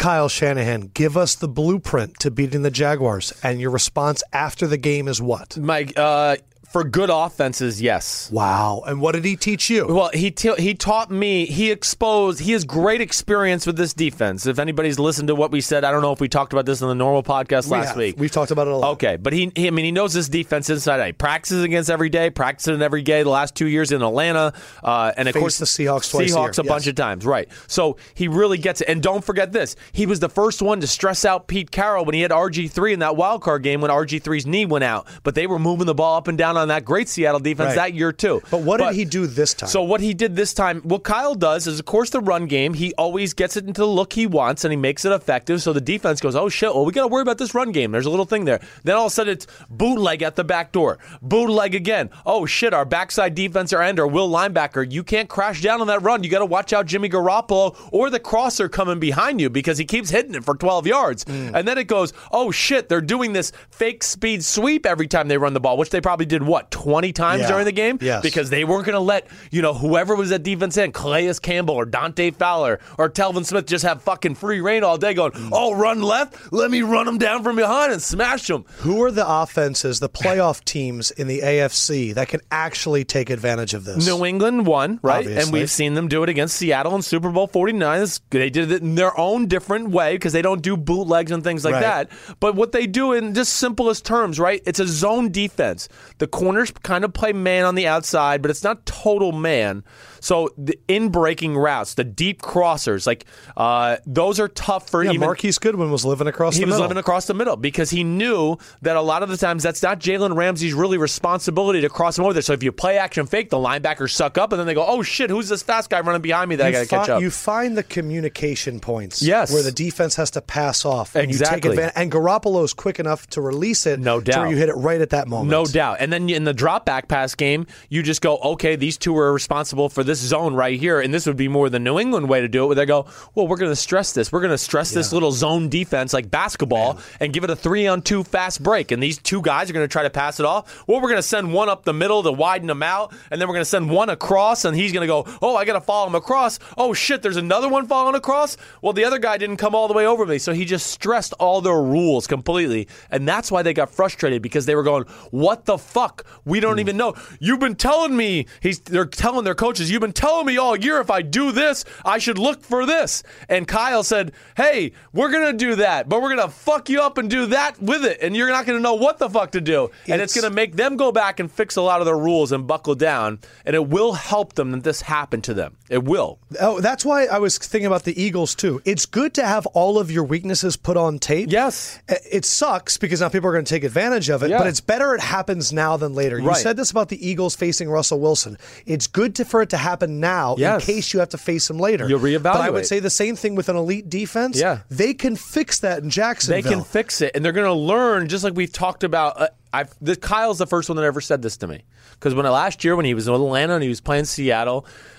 give us the blueprint to beating the Jaguars? And your response after the game is what? Mike, for good offenses, yes. Wow. And what did he teach you? Well, he taught me, he has great experience with this defense. If anybody's listened to what we said, I don't know if we talked about this on the normal podcast last week. We've talked about it a lot. Okay, but he knows this defense inside out. He practices against every day, practicing every day the last 2 years in Atlanta. And of course, the Seahawks twice a bunch of times, right. So he really gets it. And don't forget this. He was the first one to stress out Pete Carroll when he had RG3 in that wild card game when RG3's knee went out. But they were moving the ball up and down on that great Seattle defense that year too. But what did he do this time? So what he did this time, what Kyle does is, of course, the run game, he always gets it into the look he wants and he makes it effective. So the defense goes, oh shit, well, we got to worry about this run game. There's a little thing there. Then all of a sudden it's bootleg at the back door. Bootleg again. Oh shit, our backside defensive end or will linebacker, you can't crash down on that run. You got to watch out Jimmy Garoppolo or the crosser coming behind you because he keeps hitting it for 12 yards. And then it goes, oh shit, they're doing this fake speed sweep every time they run the ball, which they probably did, 20 times during the game? Yes. Because they weren't going to let, whoever was at defense end, Calais Campbell or Dante Fowler or Telvin Smith just have fucking free reign all day going, oh, run left? Let me run them down from behind and smash them. Who are the offenses, the playoff teams in the AFC that can actually take advantage of this? New England won, right? Obviously. And we've seen them do it against Seattle in Super Bowl 49. They did it in their own different way because they don't do bootlegs and things like that. But what they do in just simplest terms, right? It's a zone defense. The corners kind of play man on the outside, but it's not total man. So the in-breaking routes, the deep crossers, those are tough for even... Marquise Goodwin was living across the middle. He was living across the middle because he knew that a lot of the times that's not Jalen Ramsey's really responsibility to cross him over there. So if you play action fake, the linebackers suck up, and then they go, oh shit, who's this fast guy running behind me that I got to catch up? You find the communication points where the defense has to pass off. And exactly. You take advantage, and Garoppolo's quick enough to release it no doubt. to where you hit it right at that moment. No doubt. And then in the drop back pass game, you just go, okay, these two are responsible for this zone right here, and this would be more the New England way to do it, where they go, well, we're going to stress this. We're going to stress this little zone defense like basketball and give it a 3-on-2 fast break. And these two guys are going to try to pass it off. Well, we're going to send one up the middle to widen them out, and then we're going to send one across, and he's going to go, oh, I got to follow him across. Oh, shit, there's another one following across? Well, the other guy didn't come all the way over me, so he just stressed all their rules completely. And that's why they got frustrated, because they were going, what the fuck? We don't even know. You've been telling me, they're telling their coaches, you've been telling me all year if I do this, I should look for this. And Kyle said, hey, we're going to do that, but we're going to fuck you up and do that with it, and you're not going to know what the fuck to do. And it's going to make them go back and fix a lot of their rules and buckle down, and it will help them that this happened to them. It will. Oh, that's why I was thinking about the Eagles, too. It's good to have all of your weaknesses put on tape. Yes. It sucks because now people are going to take advantage of it, but it's better it happens now than later. You said this about the Eagles facing Russell Wilson. It's good for it to happen now in case you have to face him later. You'll reevaluate. But I would say the same thing with an elite defense. Yeah. They can fix that in Jacksonville. They can fix it, and they're going to learn, just like we've talked about. Kyle's the first one that ever said this to me. Because last year when he was in Atlanta and he was playing Seattle,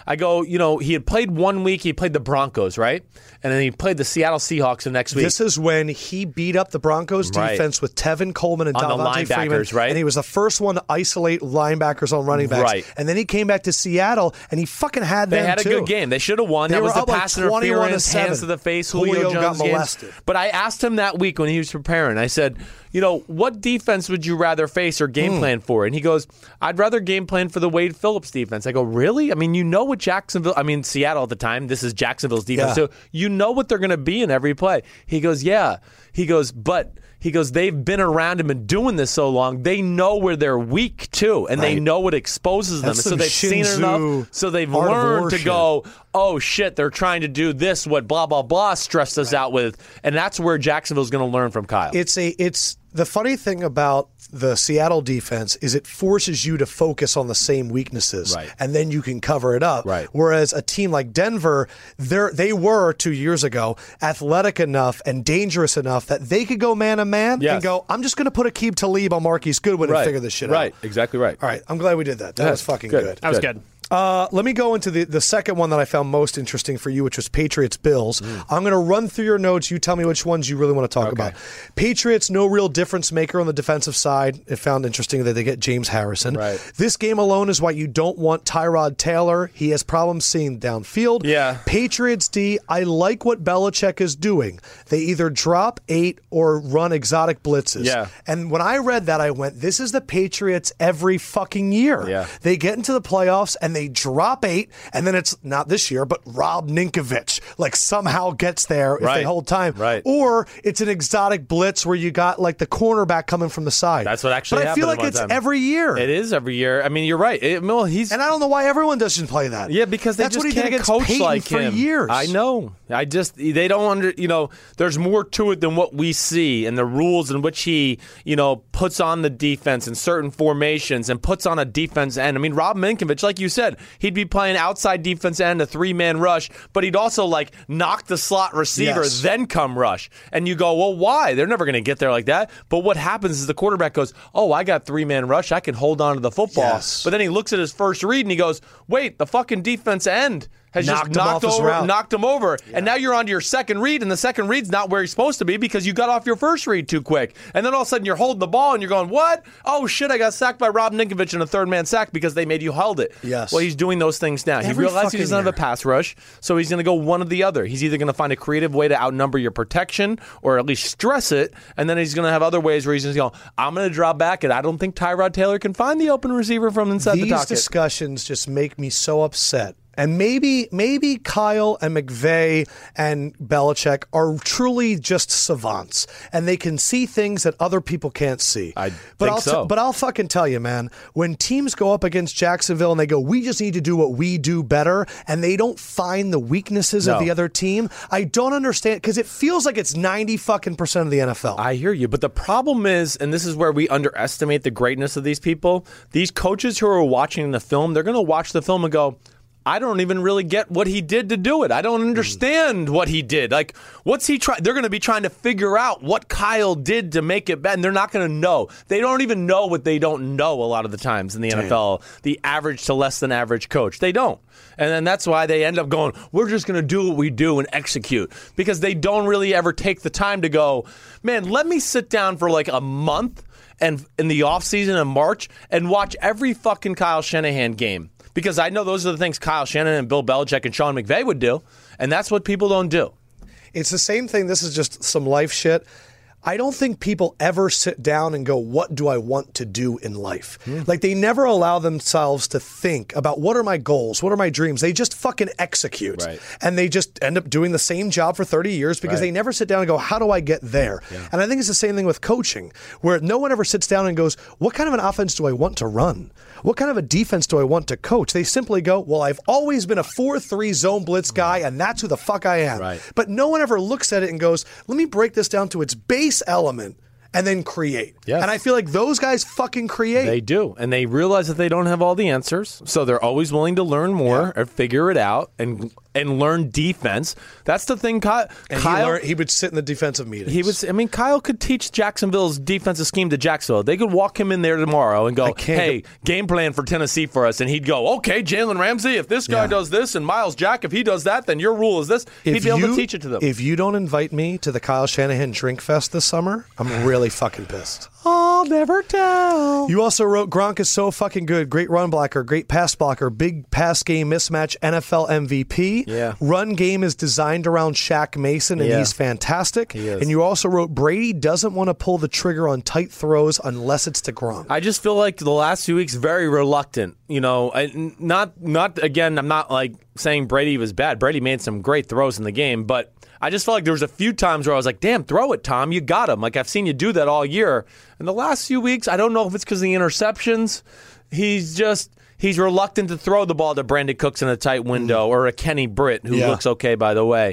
I go, he had played 1 week. He played the Broncos, right? And then he played the Seattle Seahawks the next week. This is when he beat up the Broncos defense with Tevin Coleman and on the Davante Freeman. Right? And he was the first one to isolate linebackers on running backs. Right. And then he came back to Seattle, and he fucking had them, They had too. a good game. They should have won. That was the pass interference, hands to the face, Julio Jones got molested. Games. But I asked him that week when he was preparing, I said, what defense would you rather face or game plan for? And he goes, I'd rather game plan for the Wade Phillips defense. I go, really? I mean, what Seattle at the time, this is Jacksonville's defense, so you know what they're going to be in every play. He goes, yeah. He goes, they've been around him and doing this so long, they know where they're weak, too, and they know what exposes them. That's And so they've seen it enough, so they've learned to go, oh, shit, they're trying to do this, what blah, blah, blah stressed us out with, and that's where Jacksonville's going to learn from Kyle. It's the funny thing about the Seattle defense is it forces you to focus on the same weaknesses, and then you can cover it up. Right. Whereas a team like Denver, they were 2 years ago athletic enough and dangerous enough that they could go man-to-man and go, I'm just going to put Aqib Talib on Marquise Goodwin and figure this shit out. Right, exactly right. All right, I'm glad we did that. That was fucking good. That was good. Let me go into the second one that I found most interesting for you, which was Patriots-Bills. I'm going to run through your notes. You tell me which ones you really want to talk about. Patriots, no real difference maker on the defensive side. It found interesting that they get James Harrison. Right. This game alone is why you don't want Tyrod Taylor. He has problems seeing downfield. Yeah. Patriots D, I like what Belichick is doing. They either drop 8 or run exotic blitzes. Yeah. And when I read that, I went, this is the Patriots every fucking year. Yeah. They get into the playoffs and they drop 8, and then it's not this year, but Rob Ninkovich somehow gets there if they hold time. Right. Or it's an exotic blitz where you got the cornerback coming from the side. That's what actually happened. But I feel like it's every year. It is every year. I mean, you're right. And I don't know why everyone doesn't play that. Yeah, because that's just what he can't did against coach Peyton like for him. years. I know. They don't there's more to it than what we see, and the rules in which he, puts on the defense in certain formations and puts on a defense end. I mean, Rob Ninkovich, like you said, he'd be playing outside defense end, a 3-man rush, but he'd also knock the slot receiver, then come rush. And you go, well, why? They're never going to get there like that. But what happens is the quarterback goes, oh, I got 3-man rush. I can hold on to the football. Yes. But then he looks at his first read and he goes, wait, the fucking defense end has Knocked just knocked him over. Yeah. And now you're on to your second read, and the second read's not where he's supposed to be because you got off your first read too quick. And then all of a sudden you're holding the ball and you're going, what? Oh, shit, I got sacked by Rob Ninkovich in a 3rd-man sack because they made you hold it. Yes. Well, he's doing those things now. He realized he doesn't have a pass rush, so he's going to go one or the other. He's either going to find a creative way to outnumber your protection or at least stress it, and then he's going to have other ways where he's going to go, I'm going to draw back, and I don't think Tyrod Taylor can find the open receiver from inside the pocket. These discussions just make me so upset. And maybe Kyle and McVay and Belichick are truly just savants, and they can see things that other people can't see. But I'll fucking tell you, man, when teams go up against Jacksonville and they go, we just need to do what we do better, and they don't find the weaknesses of the other team, I don't understand, because it feels like it's 90% of the NFL. I hear you, but the problem is, and this is where we underestimate the greatness of these people, these coaches who are watching the film, they're going to watch the film and go, I don't even really get what he did to do it. I don't understand what he did. What's he trying? They're going to be trying to figure out what Kyle did to make it bad, and they're not going to know. They don't even know what they don't know a lot of the times in the NFL, the average to less than average coach. They don't. And then that's why they end up going, we're just going to do what we do and execute, because they don't really ever take the time to go, man, let me sit down for a month and in the offseason in March and watch every fucking Kyle Shanahan game. Because I know those are the things Kyle Shanahan and Bill Belichick and Sean McVay would do, and that's what people don't do. It's the same thing. This is just some life shit. I don't think people ever sit down and go, what do I want to do in life? They never allow themselves to think about what are my goals, what are my dreams. They just fucking execute. Right. And they just end up doing the same job for 30 years because they never sit down and go, how do I get there? Yeah. And I think it's the same thing with coaching, where no one ever sits down and goes, what kind of an offense do I want to run? What kind of a defense do I want to coach? They simply go, well, I've always been a 4-3 zone blitz guy, and that's who the fuck I am. Right. But no one ever looks at it and goes, let me break this down to its base element and then create. Yes. And I feel like those guys fucking create. They do. And they realize that they don't have all the answers. So they're always willing to learn more or figure it out. And and learn defense. That's the thing. Kyle, he would sit in the defensive meetings. Kyle could teach Jacksonville's defensive scheme to Jacksonville. They could walk him in there tomorrow and go, hey, game plan for Tennessee for us. And he'd go, okay, Jalen Ramsey, if this guy does this, and Miles Jack, if he does that, then your rule is this. He'd be able to teach it to them. If you don't invite me to the Kyle Shanahan Drink Fest this summer, I'm really fucking pissed. I'll never tell. You also wrote, Gronk is so fucking good. Great run blocker, great pass blocker, big pass game mismatch, NFL MVP. Yeah. Run game is designed around Shaq Mason, and he's fantastic. He is. And you also wrote, Brady doesn't want to pull the trigger on tight throws unless it's to Gronk. I just feel like the last 2 weeks, very reluctant. You know, not again, I'm not like saying Brady was bad. Brady made some great throws in the game, but I just felt like there was a few times where I was like, damn, throw it, Tom. You got him. Like, I've seen you do that all year. In the last few weeks, I don't know if it's because of the interceptions. He's reluctant to throw the ball to Brandon Cooks in a tight window or a Kenny Britt, who looks okay, by the way.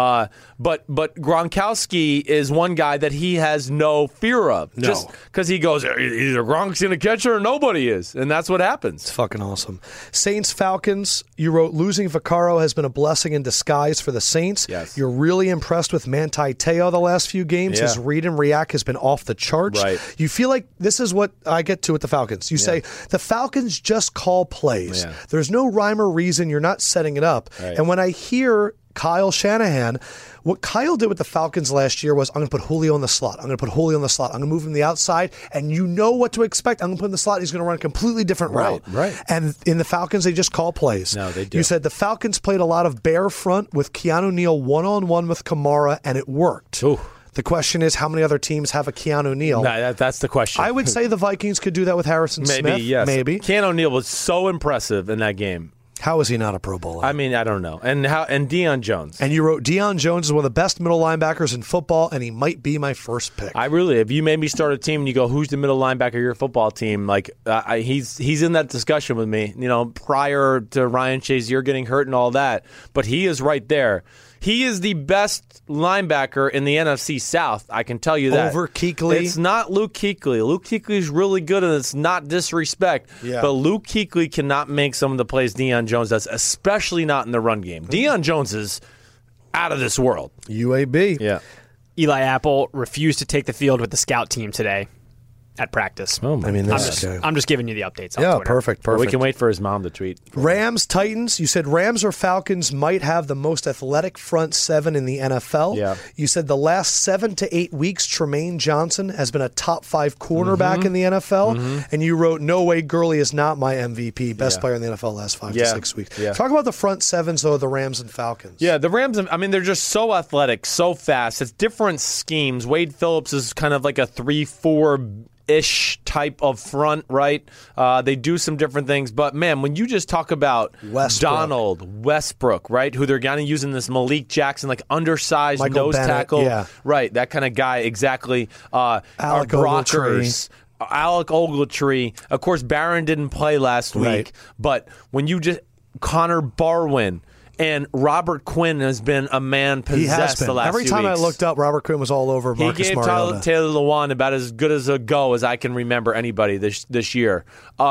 But Gronkowski is one guy that he has no fear of. No. Just because he goes, either Gronk's going to catch her or nobody is. And that's what happens. It's fucking awesome. Saints Falcons, you wrote, losing Vaccaro has been a blessing in disguise for the Saints. Yes. You're really impressed with Manti Te'o the last few games. Yeah. His read and react has been off the charts. Right. You feel like this is what I get to with the Falcons. You say, the Falcons just call plays. Yeah. There's no rhyme or reason. You're not setting it up. Right. And when I hear Kyle Shanahan, what Kyle did with the Falcons last year was, I'm going to put Julio in the slot. I'm going to put Julio in the slot. I'm going to move him to the outside, and you know what to expect. I'm going to put him in the slot. He's going to run a completely different route. Right. And in the Falcons, they just call plays. No, they do. You said the Falcons played a lot of bear front with Keanu Neal one-on-one with Kamara, and it worked. Ooh. The question is, how many other teams have a Keanu Neal? That's the question. I would say the Vikings could do that with Harrison Smith. Yes. Maybe. Keanu O'Neal was so impressive in that game. How is he not a Pro Bowler? I mean, I don't know. And Deion Jones. And you wrote, Deion Jones is one of the best middle linebackers in football, and he might be my first pick. If you made me start a team and you go, who's the middle linebacker of your football team? Like, he's in that discussion with me, prior to Ryan Shazier getting hurt and all that. But he is right there. He is the best linebacker in the NFC South. I can tell you that. Over Kuechly? It's not Luke Kuechly. Luke Kuechly is really good, and it's not disrespect. Yeah. But Luke Kuechly cannot make some of the plays Deion Jones does, especially not in the run game. Deion Jones is out of this world. UAB. Yeah. Eli Apple refused to take the field with the scout team today at practice. Oh my I mean, I'm just giving you the updates on yeah, Twitter. perfect. We can wait for his mom to tweet. Rams, Titans. You said Rams or Falcons might have the most athletic front seven in the NFL. Yeah. You said the last 7 to 8 weeks, Tremaine Johnson has been a top 5 cornerback in the NFL. And you wrote, no way, Gurley is not my MVP, best player in the NFL last 5 to 6 weeks. Yeah. Talk about the front sevens, though, of the Rams and Falcons. Yeah, the Rams, I mean, they're just so athletic, so fast. It's different schemes. Wade Phillips is kind of like a 3-4-ish type of front, right? They do some different things. But, man, when you just talk about Westbrook, right, who they're kind of using this Malik Jackson, like undersized Michael nose Bennett, tackle. yeah. Right, that kind of guy, exactly. Our Alec Brockers. Alec Ogletree. Of course, Barron didn't play last week. Right. But when you just Connor Barwin and Robert Quinn has been a man He has possessed been. the last Every few time weeks. I looked up, Robert Quinn was all over He Marcus gave Mariota. Taylor Lewan about as good as a go as I can remember anybody this year.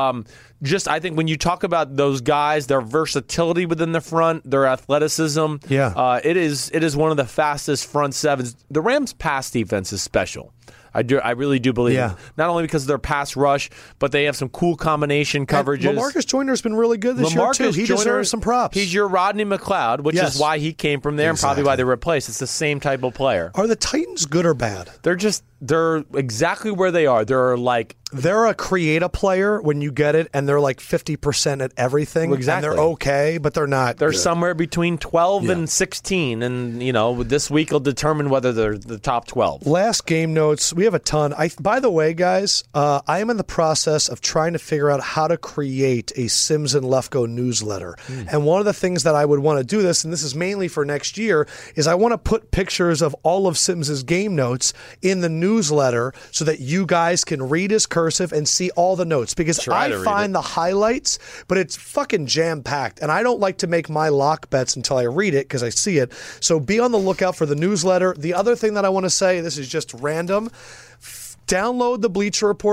I think when you talk about those guys, their versatility within the front, their athleticism, it is one of the fastest front sevens. The Rams' pass defense is special. I really do believe it. Not only because of their pass rush, but they have some cool combination coverages. And LaMarcus Joyner's been really good this year, too. He deserves some props. He's your Rodney McLeod, which is why he came from there and probably why they replaced. It's the same type of player. Are the Titans good or bad? They're exactly where they are. They're a creative player when you get it, and they're like 50% at everything. Exactly. And they're okay, but they're not. They're good. somewhere between 12 and 16, and this week will determine whether they're the top 12. Last game notes. We have a ton. By the way, guys, I am in the process of trying to figure out how to create a Sims and Lefko newsletter. And one of the things that I would want to do this, and this is mainly for next year, is I want to put pictures of all of Sims's game notes in the newsletter so that you guys can read his cursive and see all the notes. Because I find the highlights, but it's fucking jam-packed. And I don't like to make my lock bets until I read it because I see it. So be on the lookout for the newsletter. The other thing that I want to say, this is just random, download the Bleacher Report app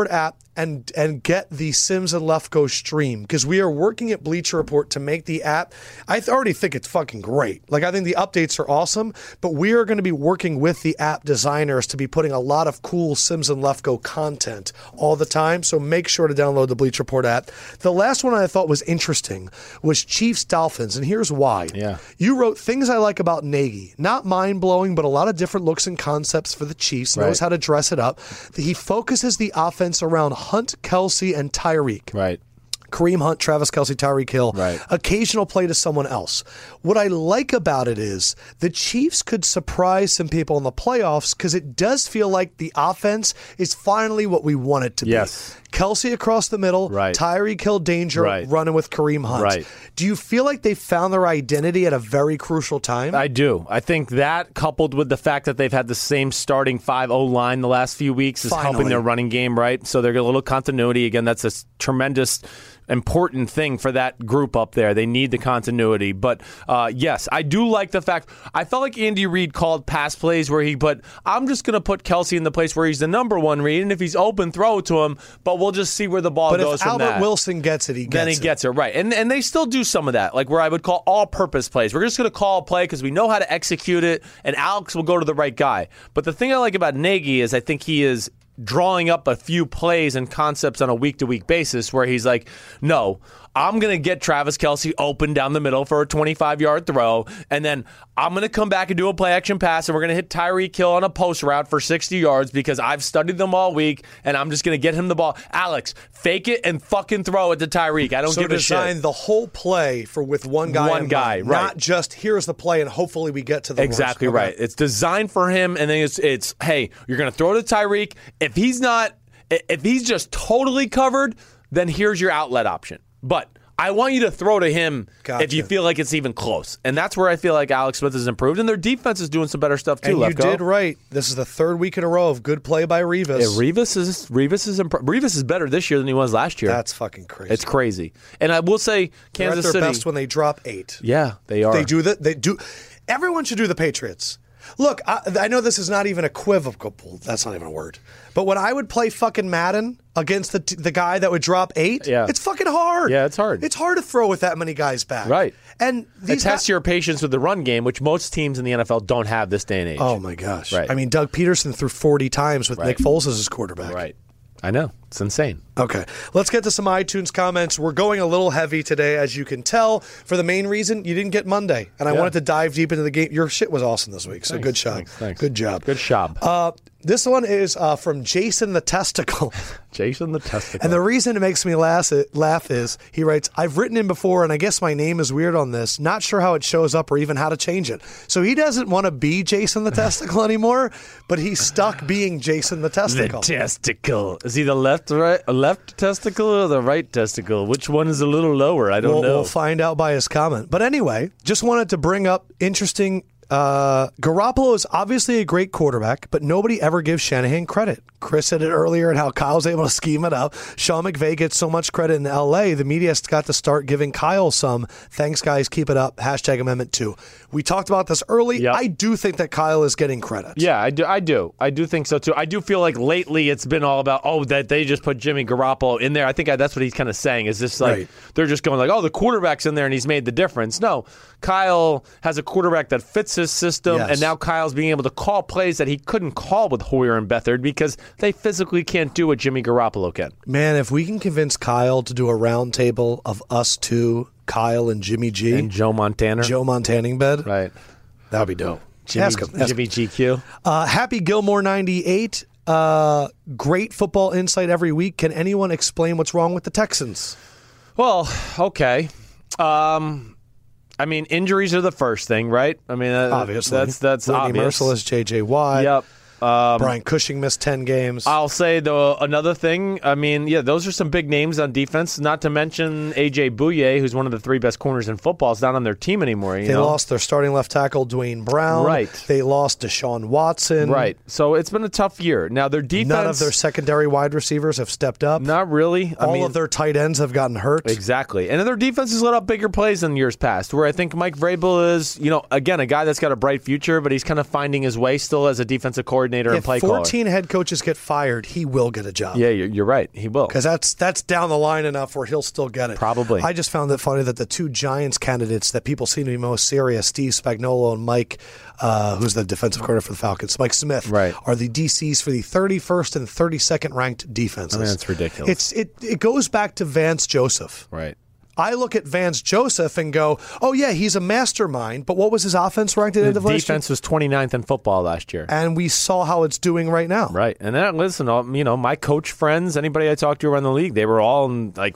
and get the Sims and Lefko stream, because we are working at Bleacher Report to make the app. I already think it's fucking great. Like, I think the updates are awesome, but we are going to be working with the app designers to be putting a lot of cool Sims and Lefko content all the time. So make sure to download the Bleacher Report app. The last one I thought was interesting was Chiefs Dolphins, and here's why. Yeah. You wrote things I like about Nagy. Not mind-blowing, but a lot of different looks and concepts for the Chiefs. Knows how to dress it up. He focuses the offense around Hunt, Kelsey, and Tyreek. Right. Kareem Hunt, Travis Kelce, Tyreek Hill. Right. Occasional play to someone else. What I like about it is the Chiefs could surprise some people in the playoffs, because it does feel like the offense is finally what we want it to be. Yes. Kelsey across the middle, Right. Tyreek Hill danger, Right. running with Kareem Hunt. Right. Do you feel like they found their identity at a very crucial time? I do. I think that, coupled with the fact that they've had the same starting 5-0 line the last few weeks, is helping their running game, right? So they're a little continuity. Again, that's a tremendous, important thing for that group up there. They need the continuity. But yes, I do like the fact. I felt like Andy Reid called pass plays where I'm just going to put Kelsey in the place where he's the number one read, and if he's open, throw it to him. But we'll just see where the ball goes if from that. Albert Wilson gets it, Then he gets it, right. And they still do some of that, like where I would call all-purpose plays. We're just going to call a play because we know how to execute it, and Alex will go to the right guy. But the thing I like about Nagy is I think he is drawing up a few plays and concepts on a week-to-week basis where he's like, no, I'm going to get Travis Kelce open down the middle for a 25-yard throw, and then I'm going to come back and do a play-action pass, and we're going to hit Tyreek Hill on a post route for 60 yards because I've studied them all week, and I'm just going to get him the ball. Alex, fake it and fucking throw it to Tyreek. I don't give a shit. So design the whole play with one guy in mind, right. Not just here's the play and hopefully we get to the Exactly worst. right. It's designed for him, and then it's hey, you're going to throw to Tyreek. If he's just totally covered, then here's your outlet option. But I want you to throw to him if you feel like it's even close. And that's where I feel like Alex Smith has improved. And their defense is doing some better stuff, too, And you did right. This is the third week in a row of good play by Revis. Yeah, Revis is better this year than he was last year. That's fucking crazy. It's crazy. And I will say Kansas They're at their City. best when they drop 8. Yeah, they are. They do that. They do. Everyone should do the Patriots. Look, I know this is not even equivocal. That's not even a word. But when I would play fucking Madden against the guy that would drop 8, it's fucking hard. Yeah, it's hard. It's hard to throw with that many guys back. Right. And it tests your patience with the run game, which most teams in the NFL don't have this day and age. Oh, my gosh. Right. I mean, Doug Peterson threw 40 times with Nick Foles as his quarterback. Right. I know. It's insane. Okay. Let's get to some iTunes comments. We're going a little heavy today, as you can tell, for the main reason you didn't get Monday. And I wanted to dive deep into the game. Your shit was awesome this week, so good job. Thanks. Good job. Good job. This one is from Jason the Testicle. Jason the Testicle. And the reason it makes me laugh is, he writes, I've written in before, and I guess my name is weird on this. Not sure how it shows up or even how to change it. So he doesn't want to be Jason the Testicle anymore, but he's stuck being Jason the Testicle. The testicle. Is he the left testicle or the right testicle? Which one is a little lower? I don't know. We'll find out by his comment. But anyway, just wanted to bring up interesting. Garoppolo is obviously a great quarterback, but nobody ever gives Shanahan credit. Chris said it earlier and how Kyle's able to scheme it up. Sean McVay gets so much credit in L.A., the media's got to start giving Kyle some. Thanks, guys. Keep it up. Hashtag Amendment 2. We talked about this early. Yep. I do think that Kyle is getting credit. Yeah, I do. I do think so, too. I do feel like lately it's been all about, that they just put Jimmy Garoppolo in there. I think that's what he's kind of saying, is this like, they're just going like, the quarterback's in there and he's made the difference. No, Kyle has a quarterback that fits his system, and now Kyle's being able to call plays that he couldn't call with Hoyer and Beathard because they physically can't do what Jimmy Garoppolo can. Man, if we can convince Kyle to do a round table of us two, Kyle and Jimmy G. And Joe Montana. Joe Montaning bed. Right. That would be dope. Jimmy Jimmy GQ. Happy Gilmore 98. Great football insight every week. Can anyone explain what's wrong with the Texans? Well, okay. I mean, injuries are the first thing, right? I mean, obviously. That's Whitney obvious. Merciless, J.J. Watt. Yep. Brian Cushing missed 10 games. I'll say, though, another thing. I mean, those are some big names on defense, not to mention A.J. Bouye, who's one of the 3 best corners in football, is not on their team anymore. They lost their starting left tackle, Dwayne Brown. Right. They lost Deshaun Watson. Right. So it's been a tough year. Now, their defense... None of their secondary wide receivers have stepped up. Not really. All of their tight ends have gotten hurt. Exactly. And then their defense has let up bigger plays than years past, where I think Mike Vrabel is, again, a guy that's got a bright future, but he's kind of finding his way still as a defensive coordinator coordinator and play If caller. 14 head coaches get fired, he will get a job. Yeah, you're right. He will. Because that's down the line enough where he'll still get it. Probably. I just found it funny that the two Giants candidates that people seem to be most serious, Steve Spagnuolo and Mike, who's the defensive coordinator for the Falcons, Mike Smith, Right. are the DCs for the 31st and 32nd ranked defenses. I mean, that's ridiculous. It goes back to Vance Joseph. Right. I look at Vance Joseph and go, oh, yeah, he's a mastermind, but what was his offense ranked at the end of last year? Defense was 29th in football last year. And we saw how it's doing right now. Right. And then, listen, my coach friends, anybody I talked to around the league, they were all like,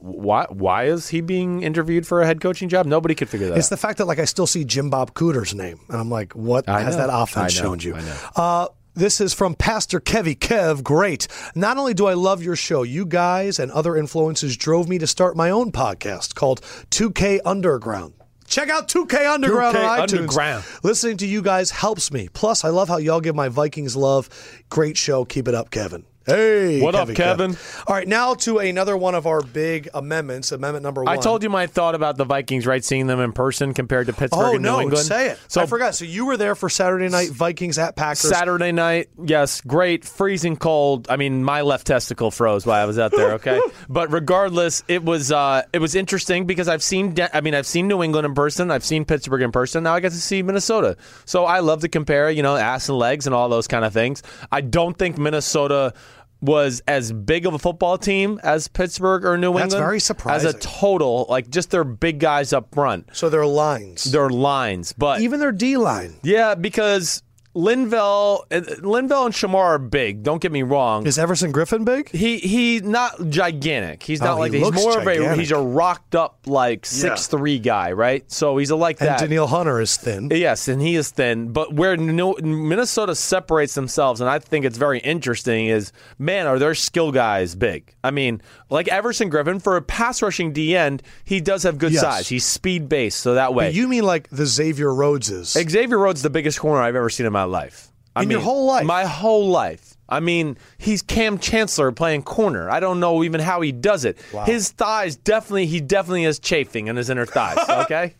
why is he being interviewed for a head coaching job? Nobody could figure that It's out. the fact that I still see Jim Bob Cooter's name. And I'm like, what has that offense shown you? I know. This is from Pastor Kevy Kev. Great. Not only do I love your show, you guys and other influences drove me to start my own podcast called 2K Underground. Check out 2K Underground 2K on iTunes. Underground. Listening to you guys helps me. Plus, I love how y'all give my Vikings love. Great show. Keep it up, Kevin. Hey, What up, Kevy Kevin? Kev. All right, now to another one of our big amendments, amendment number 1. I told you my thought about the Vikings, right? Seeing them in person compared to Pittsburgh and New England. Say it. So I forgot. So you were there for Saturday night Vikings at Packers. Saturday night, yes, great, freezing cold. I mean, my left testicle froze while I was out there. Okay, but regardless, it was interesting because I've seen New England in person, I've seen Pittsburgh in person. Now I get to see Minnesota, so I love to compare, ass and legs and all those kind of things. I don't think Minnesota was as big of a football team as Pittsburgh or New England. That's very surprising. As a total, like just their big guys up front. So they're lines. Their lines, but Even their D line. yeah, because Linval and Shamar are big. Don't get me wrong. Is Everson Griffin big? He's not gigantic. He's not he he's looks more gigantic. of he's a rocked up like 6'3" guy, right? So he's like And that. Daniil Hunter is thin. Yes, and he is thin. But where Minnesota separates themselves, and I think it's very interesting, is, man, are their skill guys big? I mean, like Everson Griffin, for a pass rushing D end, he does have good Yes. size. He's speed based, so that way. But you mean like the Xavier Rhodeses? Xavier Rhodes the biggest corner I've ever seen in my life. Your whole life? My whole life. I mean, he's Cam Chancellor playing corner. I don't know even how he does it. Wow. His thighs he definitely is chafing in his inner thighs, okay?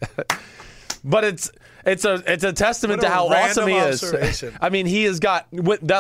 But it's a testament What to a how random awesome he is. observation. I mean, he has got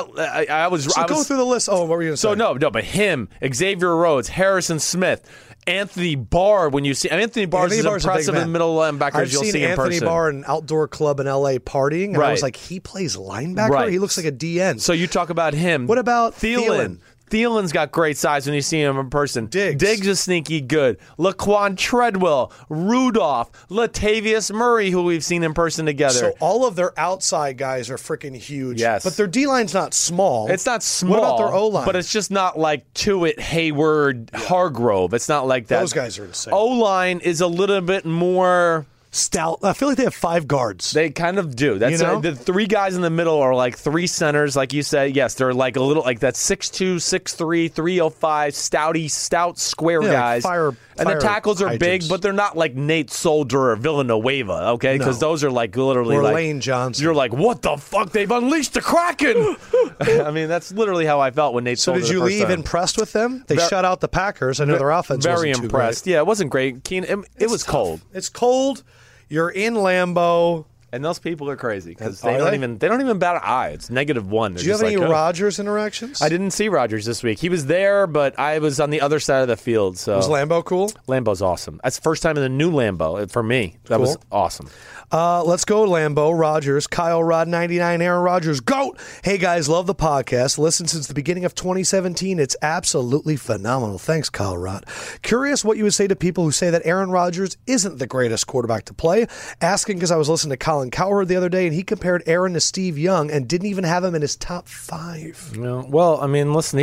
Go through the list. Oh, what were you going to say? So no, but him, Xavier Rhodes, Harrison Smith, Anthony Barr. When you see Anthony Barr is Barr's a big impressive man. in middle linebackers, I've you'll seen see in Anthony person. Barr in an outdoor club in L.A. partying, and I Right. was like, he plays linebacker? Right. He looks like a DN. So you talk about him. What about Thielen? Thielen's got great size when you see him in person. Diggs is sneaky good. Laquan Treadwell, Rudolph, Latavius Murray, who we've seen in person together. So all of their outside guys are freaking huge. Yes. But their D-line's not small. It's not small. What about their O-line? But it's just not like Tuitt, Hayward, Hargrove. It's not like that. Those guys are insane. O-line is a little bit more... stout. I feel like they have 5 guards. They kind of do. That's the 3 guys in the middle are like 3 centers, like you said. Yes, they're like a little like that 6'2", 6'3", 305, stout square guys. And the tackles are big, but they're not like Nate Soldier or Villanueva, okay? Because those are like literally or like Lane Johnson. You're like, what the fuck? They've unleashed the Kraken. I mean, that's literally how I felt when Nate. So Solder did you the first leave time. impressed with them? They shut out the Packers. I know their offense Very wasn't impressed. too great. Yeah, it wasn't great. Keenan, it was tough. cold. It's cold. You're in Lambeau. And those people are crazy because Are they don't they? even bat an eye. It's -1. Do you have any Rodgers interactions? I didn't see Rodgers this week. He was there, but I was on the other side of the field. So Was Lambeau cool? Lambeau's awesome. That's the first time in the new Lambeau for me. That was awesome. Let's go, Lambeau, Rodgers, Kyle Rod 99, Aaron Rodgers, GOAT. Hey, guys, love the podcast. Listened since the beginning of 2017. It's absolutely phenomenal. Thanks, Kyle Rod. Curious what you would say to people who say that Aaron Rodgers isn't the greatest quarterback to play. Asking because I was listening to Colin Cowherd the other day, and he compared Aaron to Steve Young and didn't even have him in his top 5. Well, I mean, listen,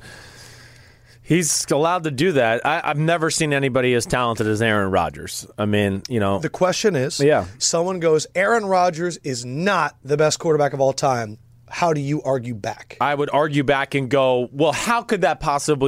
He's allowed to do that. I've never seen anybody as talented as Aaron Rodgers. I mean, The question is, Yeah. someone goes, Aaron Rodgers is not the best quarterback of all time. How do you argue back? I would argue back and go, well, how could that possibly be?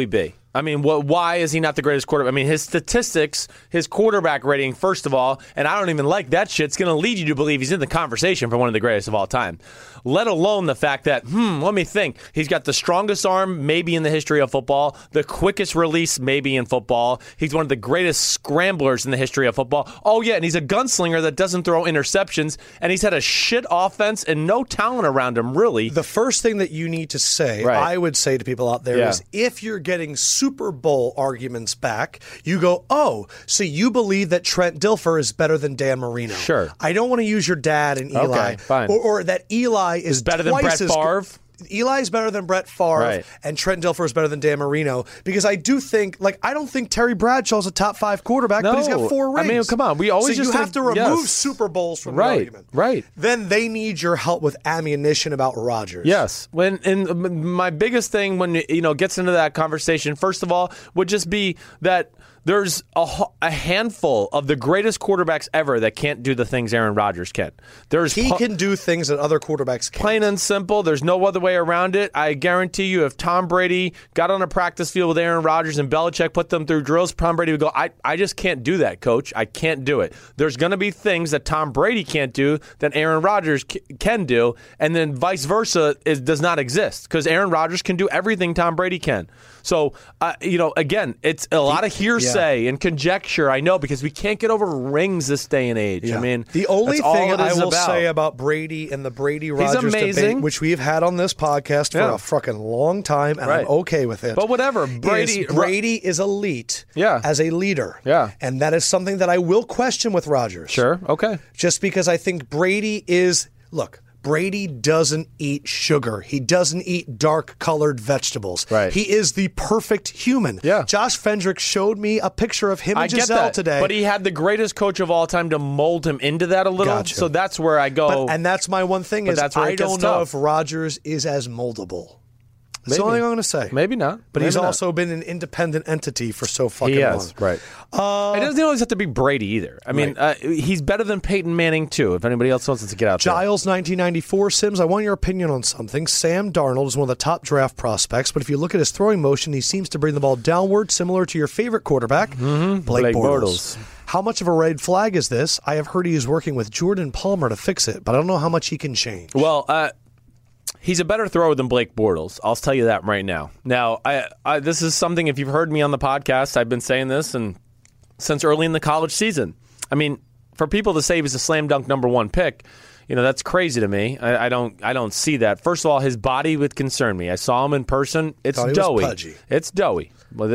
I mean, why is he not the greatest quarterback? I mean, his statistics, his quarterback rating, first of all, and I don't even like that shit, it's going to lead you to believe he's in the conversation for one of the greatest of all time. Let alone the fact that, let me think, he's got the strongest arm maybe in the history of football, the quickest release maybe in football. He's one of the greatest scramblers in the history of football. Oh, yeah, and he's a gunslinger that doesn't throw interceptions, and he's had a shit offense and no talent around him, really. The first thing that you need to say, I would say to people out there, is if you're getting Super Bowl arguments back, you go, oh, so you believe that Trent Dilfer is better than Dan Marino. Sure. I don't want to use your dad and Eli. Okay, fine. Or that Eli is better than Brett Favre. Eli's better than Brett Favre, and Trent Dilfer is better than Dan Marino, because I do think, I don't think Terry Bradshaw's a top 5 quarterback, but he's got 4 rings. I mean, come on. We always so you have to remove Super Bowls from the argument. Right. Then they need your help with ammunition about Rodgers. Yes. And my biggest thing when gets into that conversation, first of all, would just be that there's a handful of the greatest quarterbacks ever that can't do the things Aaron Rodgers can. He can do things that other quarterbacks can't. Plain and simple. There's no other way around it. I guarantee you, if Tom Brady got on a practice field with Aaron Rodgers and Belichick put them through drills, Tom Brady would go, I just can't do that, coach. I can't do it. There's going to be things that Tom Brady can't do that Aaron Rodgers can do, and then vice versa does not exist, because Aaron Rodgers can do everything Tom Brady can. So, again, it's a lot of hearsay and conjecture, I know, because we can't get over rings this day and age. Yeah. I mean, the only thing I will say about Brady and the Brady-Rodgers debate, which we've had on this podcast for a fucking long time, and I'm okay with it. But whatever. Brady is elite as a leader. Yeah. And that is something that I will question with Rodgers. Sure. Okay. Just because I think Brady is... Look... Brady doesn't eat sugar. He doesn't eat dark-colored vegetables. Right. He is the perfect human. Yeah. Josh Fendrick showed me a picture of him and Giselle today. But he had the greatest coach of all time to mold him into that a little. Gotcha. So that's where I go. And that's my one thing is I don't know if Rodgers is as moldable. That's the only thing I'm going to say. Maybe not. But he's also been an independent entity for so fucking long. Right. It doesn't always have to be Brady either. I mean, he's better than Peyton Manning, too, if anybody else wants to get out there. Giles, 1994. Sims, I want your opinion on something. Sam Darnold is one of the top draft prospects, but if you look at his throwing motion, he seems to bring the ball downward, similar to your favorite quarterback, Blake Bortles. How much of a red flag is this? I have heard he is working with Jordan Palmer to fix it, but I don't know how much he can change. Well, he's a better thrower than Blake Bortles. I'll tell you that right now. Now, this is something, if you've heard me on the podcast, I've been saying this since early in the college season. I mean, for people to say he was a slam dunk number 1 pick, that's crazy to me. I don't see that. First of all, his body would concern me. I saw him in person. It's doughy. It's doughy.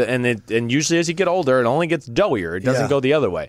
And usually as you get older, it only gets doughier. It doesn't go the other way.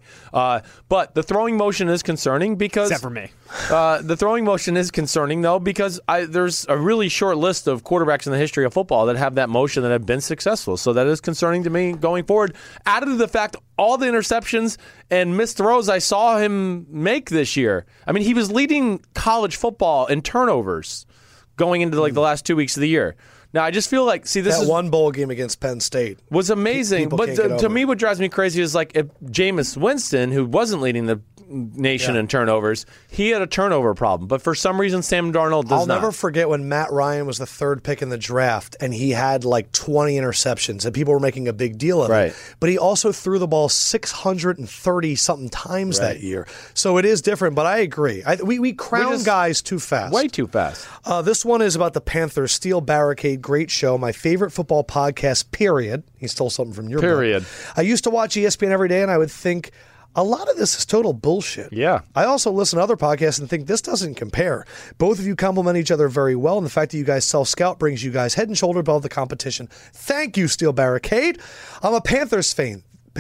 But the throwing motion is concerning because... Except for me. The throwing motion is concerning, though, because there's a really short list of quarterbacks in the history of football that have that motion that have been successful. So that is concerning to me going forward. Added to the fact, all the interceptions and missed throws I saw him make this year. I mean, he was leading college football in turnovers going into the last 2 weeks of the year. Now, I just feel like, that one bowl game against Penn State was amazing. But to me, what drives me crazy is if Jameis Winston, who wasn't leading the nation in turnovers, he had a turnover problem. But for some reason, Sam Darnold does not. I'll never forget when Matt Ryan was the 3rd pick in the draft, and he had 20 interceptions, and people were making a big deal of it. But he also threw the ball 630-something times that year. So it is different, but I agree. We crown guys too fast. Way too fast. This one is about the Panthers. Steel Barricade, great show. My favorite football podcast, period. He stole something from your period. book. I used to watch ESPN every day, and I would think, a lot of this is total bullshit. Yeah. I also listen to other podcasts and think this doesn't compare. Both of you complement each other very well, and the fact that you guys self-scout brings you guys head and shoulder above the competition. Thank you, Steel Barricade. I'm a Panthers fan.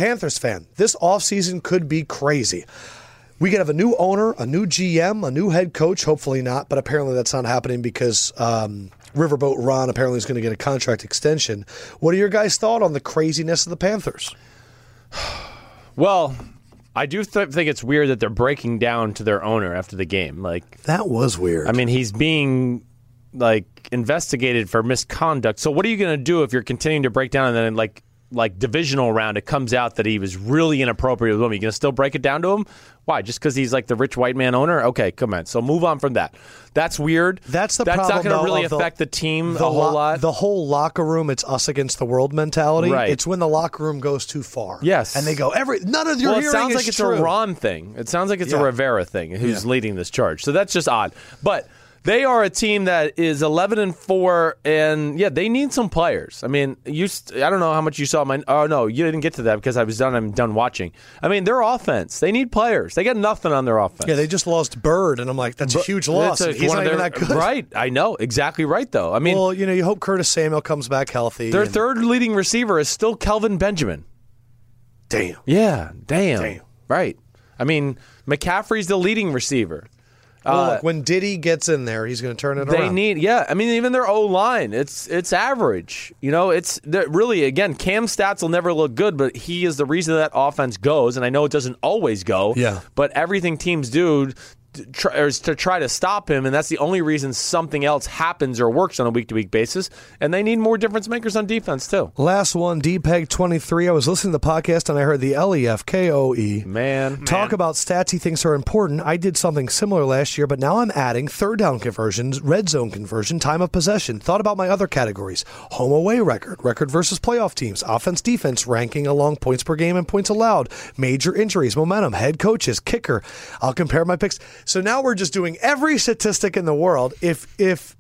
This offseason could be crazy. We could have a new owner, a new GM, a new head coach. Hopefully not, but apparently that's not happening because Riverboat Ron apparently is going to get a contract extension. What are your guys' thoughts on the craziness of the Panthers? Well, I do think it's weird that they're breaking down to their owner after the game. That was weird. I mean, he's being investigated for misconduct. So what are you going to do if you're continuing to break down and then like divisional round, it comes out that he was really inappropriate with women. You going to still break it down to him? Why? Just because he's like the rich white man owner? Okay, come on. So move on from that. That's weird. That's not problem, going to really though, affect the team a whole lot. The whole locker room, it's us against the world mentality. Right. It's when the locker room goes too far. Yes. And they go, none of your hearing is true. It sounds like it's a Ron thing. It sounds like it's a Rivera thing who's leading this charge. So that's just odd. But they are a team that is 11-4, and they need some players. I mean, I don't know how much you saw mine. Oh no, you didn't get to that because I'm done watching. I mean, their offense, they need players. They got nothing on their offense. Yeah, they just lost Bird, and I'm like, that's a huge loss. He's not even that good. Right, I know exactly right though. I mean, well, you hope Curtis Samuel comes back healthy. Their third leading receiver is still Kelvin Benjamin. Damn. Yeah, damn. Right. I mean, McCaffrey's the leading receiver. Well, look, when Diddy gets in there, he's going to turn it around. I mean, even their O-line, it's average. It's really, again, Cam's stats will never look good, but he is the reason that offense goes, and I know it doesn't always go. Yeah. But everything teams do is to try to stop him, and that's the only reason something else happens or works on a week-to-week basis, and they need more difference makers on defense, too. Last one, DPEG23. I was listening to the podcast, and I heard the LEFKOE. Man. Talk about stats he thinks are important. I did something similar last year, but now I'm adding third down conversions, red zone conversion, time of possession. Thought about my other categories. Home away record versus playoff teams, offense defense, ranking along points per game and points allowed, major injuries, momentum, head coaches, kicker. I'll compare my picks. So now we're just doing every statistic in the world. If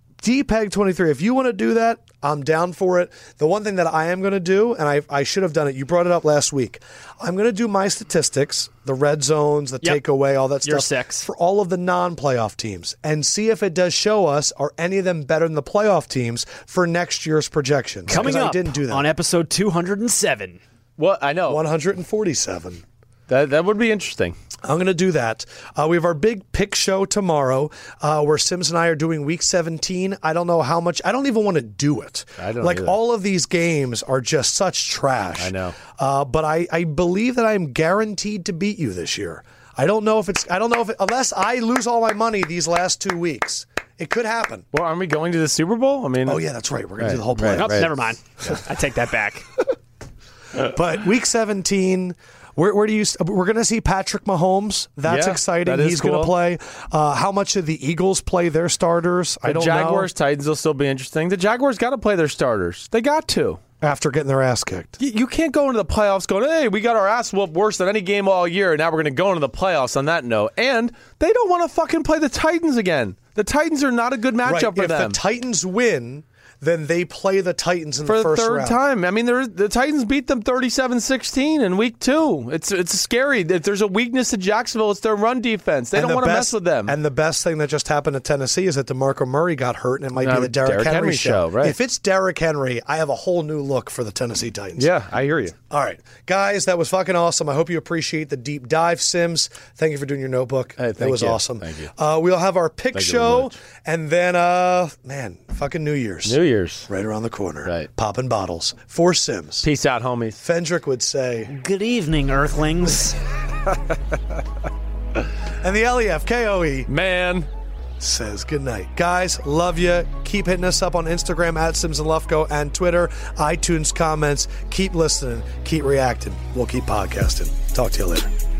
DPEG23, if you want to do that, I'm down for it. The one thing that I am going to do, and I should have done it, you brought it up last week. I'm going to do my statistics, the red zones, the takeaway, all that stuff. You're 6. For all of the non-playoff teams, and see if it does show us, are any of them better than the playoff teams for next year's projections. Coming up I didn't do that. on episode 207. Well, I know. 147. That would be interesting. I'm going to do that. We have our big pick show tomorrow where Sims and I are doing week 17. I don't know how much. I don't even want to do it. I don't like either. all of these games are just such trash. I know. But I believe that I'm guaranteed to beat you this year. I don't know if unless I lose all my money these last 2 weeks. It could happen. Well, aren't we going to the Super Bowl? I mean, oh yeah, that's right. We're going to do the whole play. Nope, never mind. I take that back. But week 17. We're going to see Patrick Mahomes. That's exciting. He's going to play. How much did the Eagles play their starters? I don't know. Jaguars, Titans will still be interesting. The Jaguars got to play their starters. They got to. After getting their ass kicked. You can't go into the playoffs going, hey, we got our ass whooped worse than any game all year, and now we're going to go into the playoffs on that note. And they don't want to fucking play the Titans again. The Titans are not a good matchup for them. If the Titans win, then they play the Titans in the first round. For the third time. I mean, the Titans beat them 37-16 in week 2. It's scary. If there's a weakness to Jacksonville, it's their run defense. They don't want to mess with them. And the best thing that just happened to Tennessee is that DeMarco Murray got hurt, and it might be the Derrick Henry show. Right. If it's Derrick Henry, I have a whole new look for the Tennessee Titans. Yeah, I hear you. All right. Guys, that was fucking awesome. I hope you appreciate the deep dive, Sims. Thank you for doing your notebook. Hey, that was awesome. Thank you. We'll have our pick show, and then, fucking New Year's. New Year's. Right around the corner. Right. Popping bottles. For Sims. Peace out, homies. Fendrick would say, Good evening, Earthlings. and the LEFKOE Man. says good night. Guys, love you. Keep hitting us up on Instagram at Sims and Lefko and Twitter, iTunes comments. Keep listening. Keep reacting. We'll keep podcasting. Talk to you later.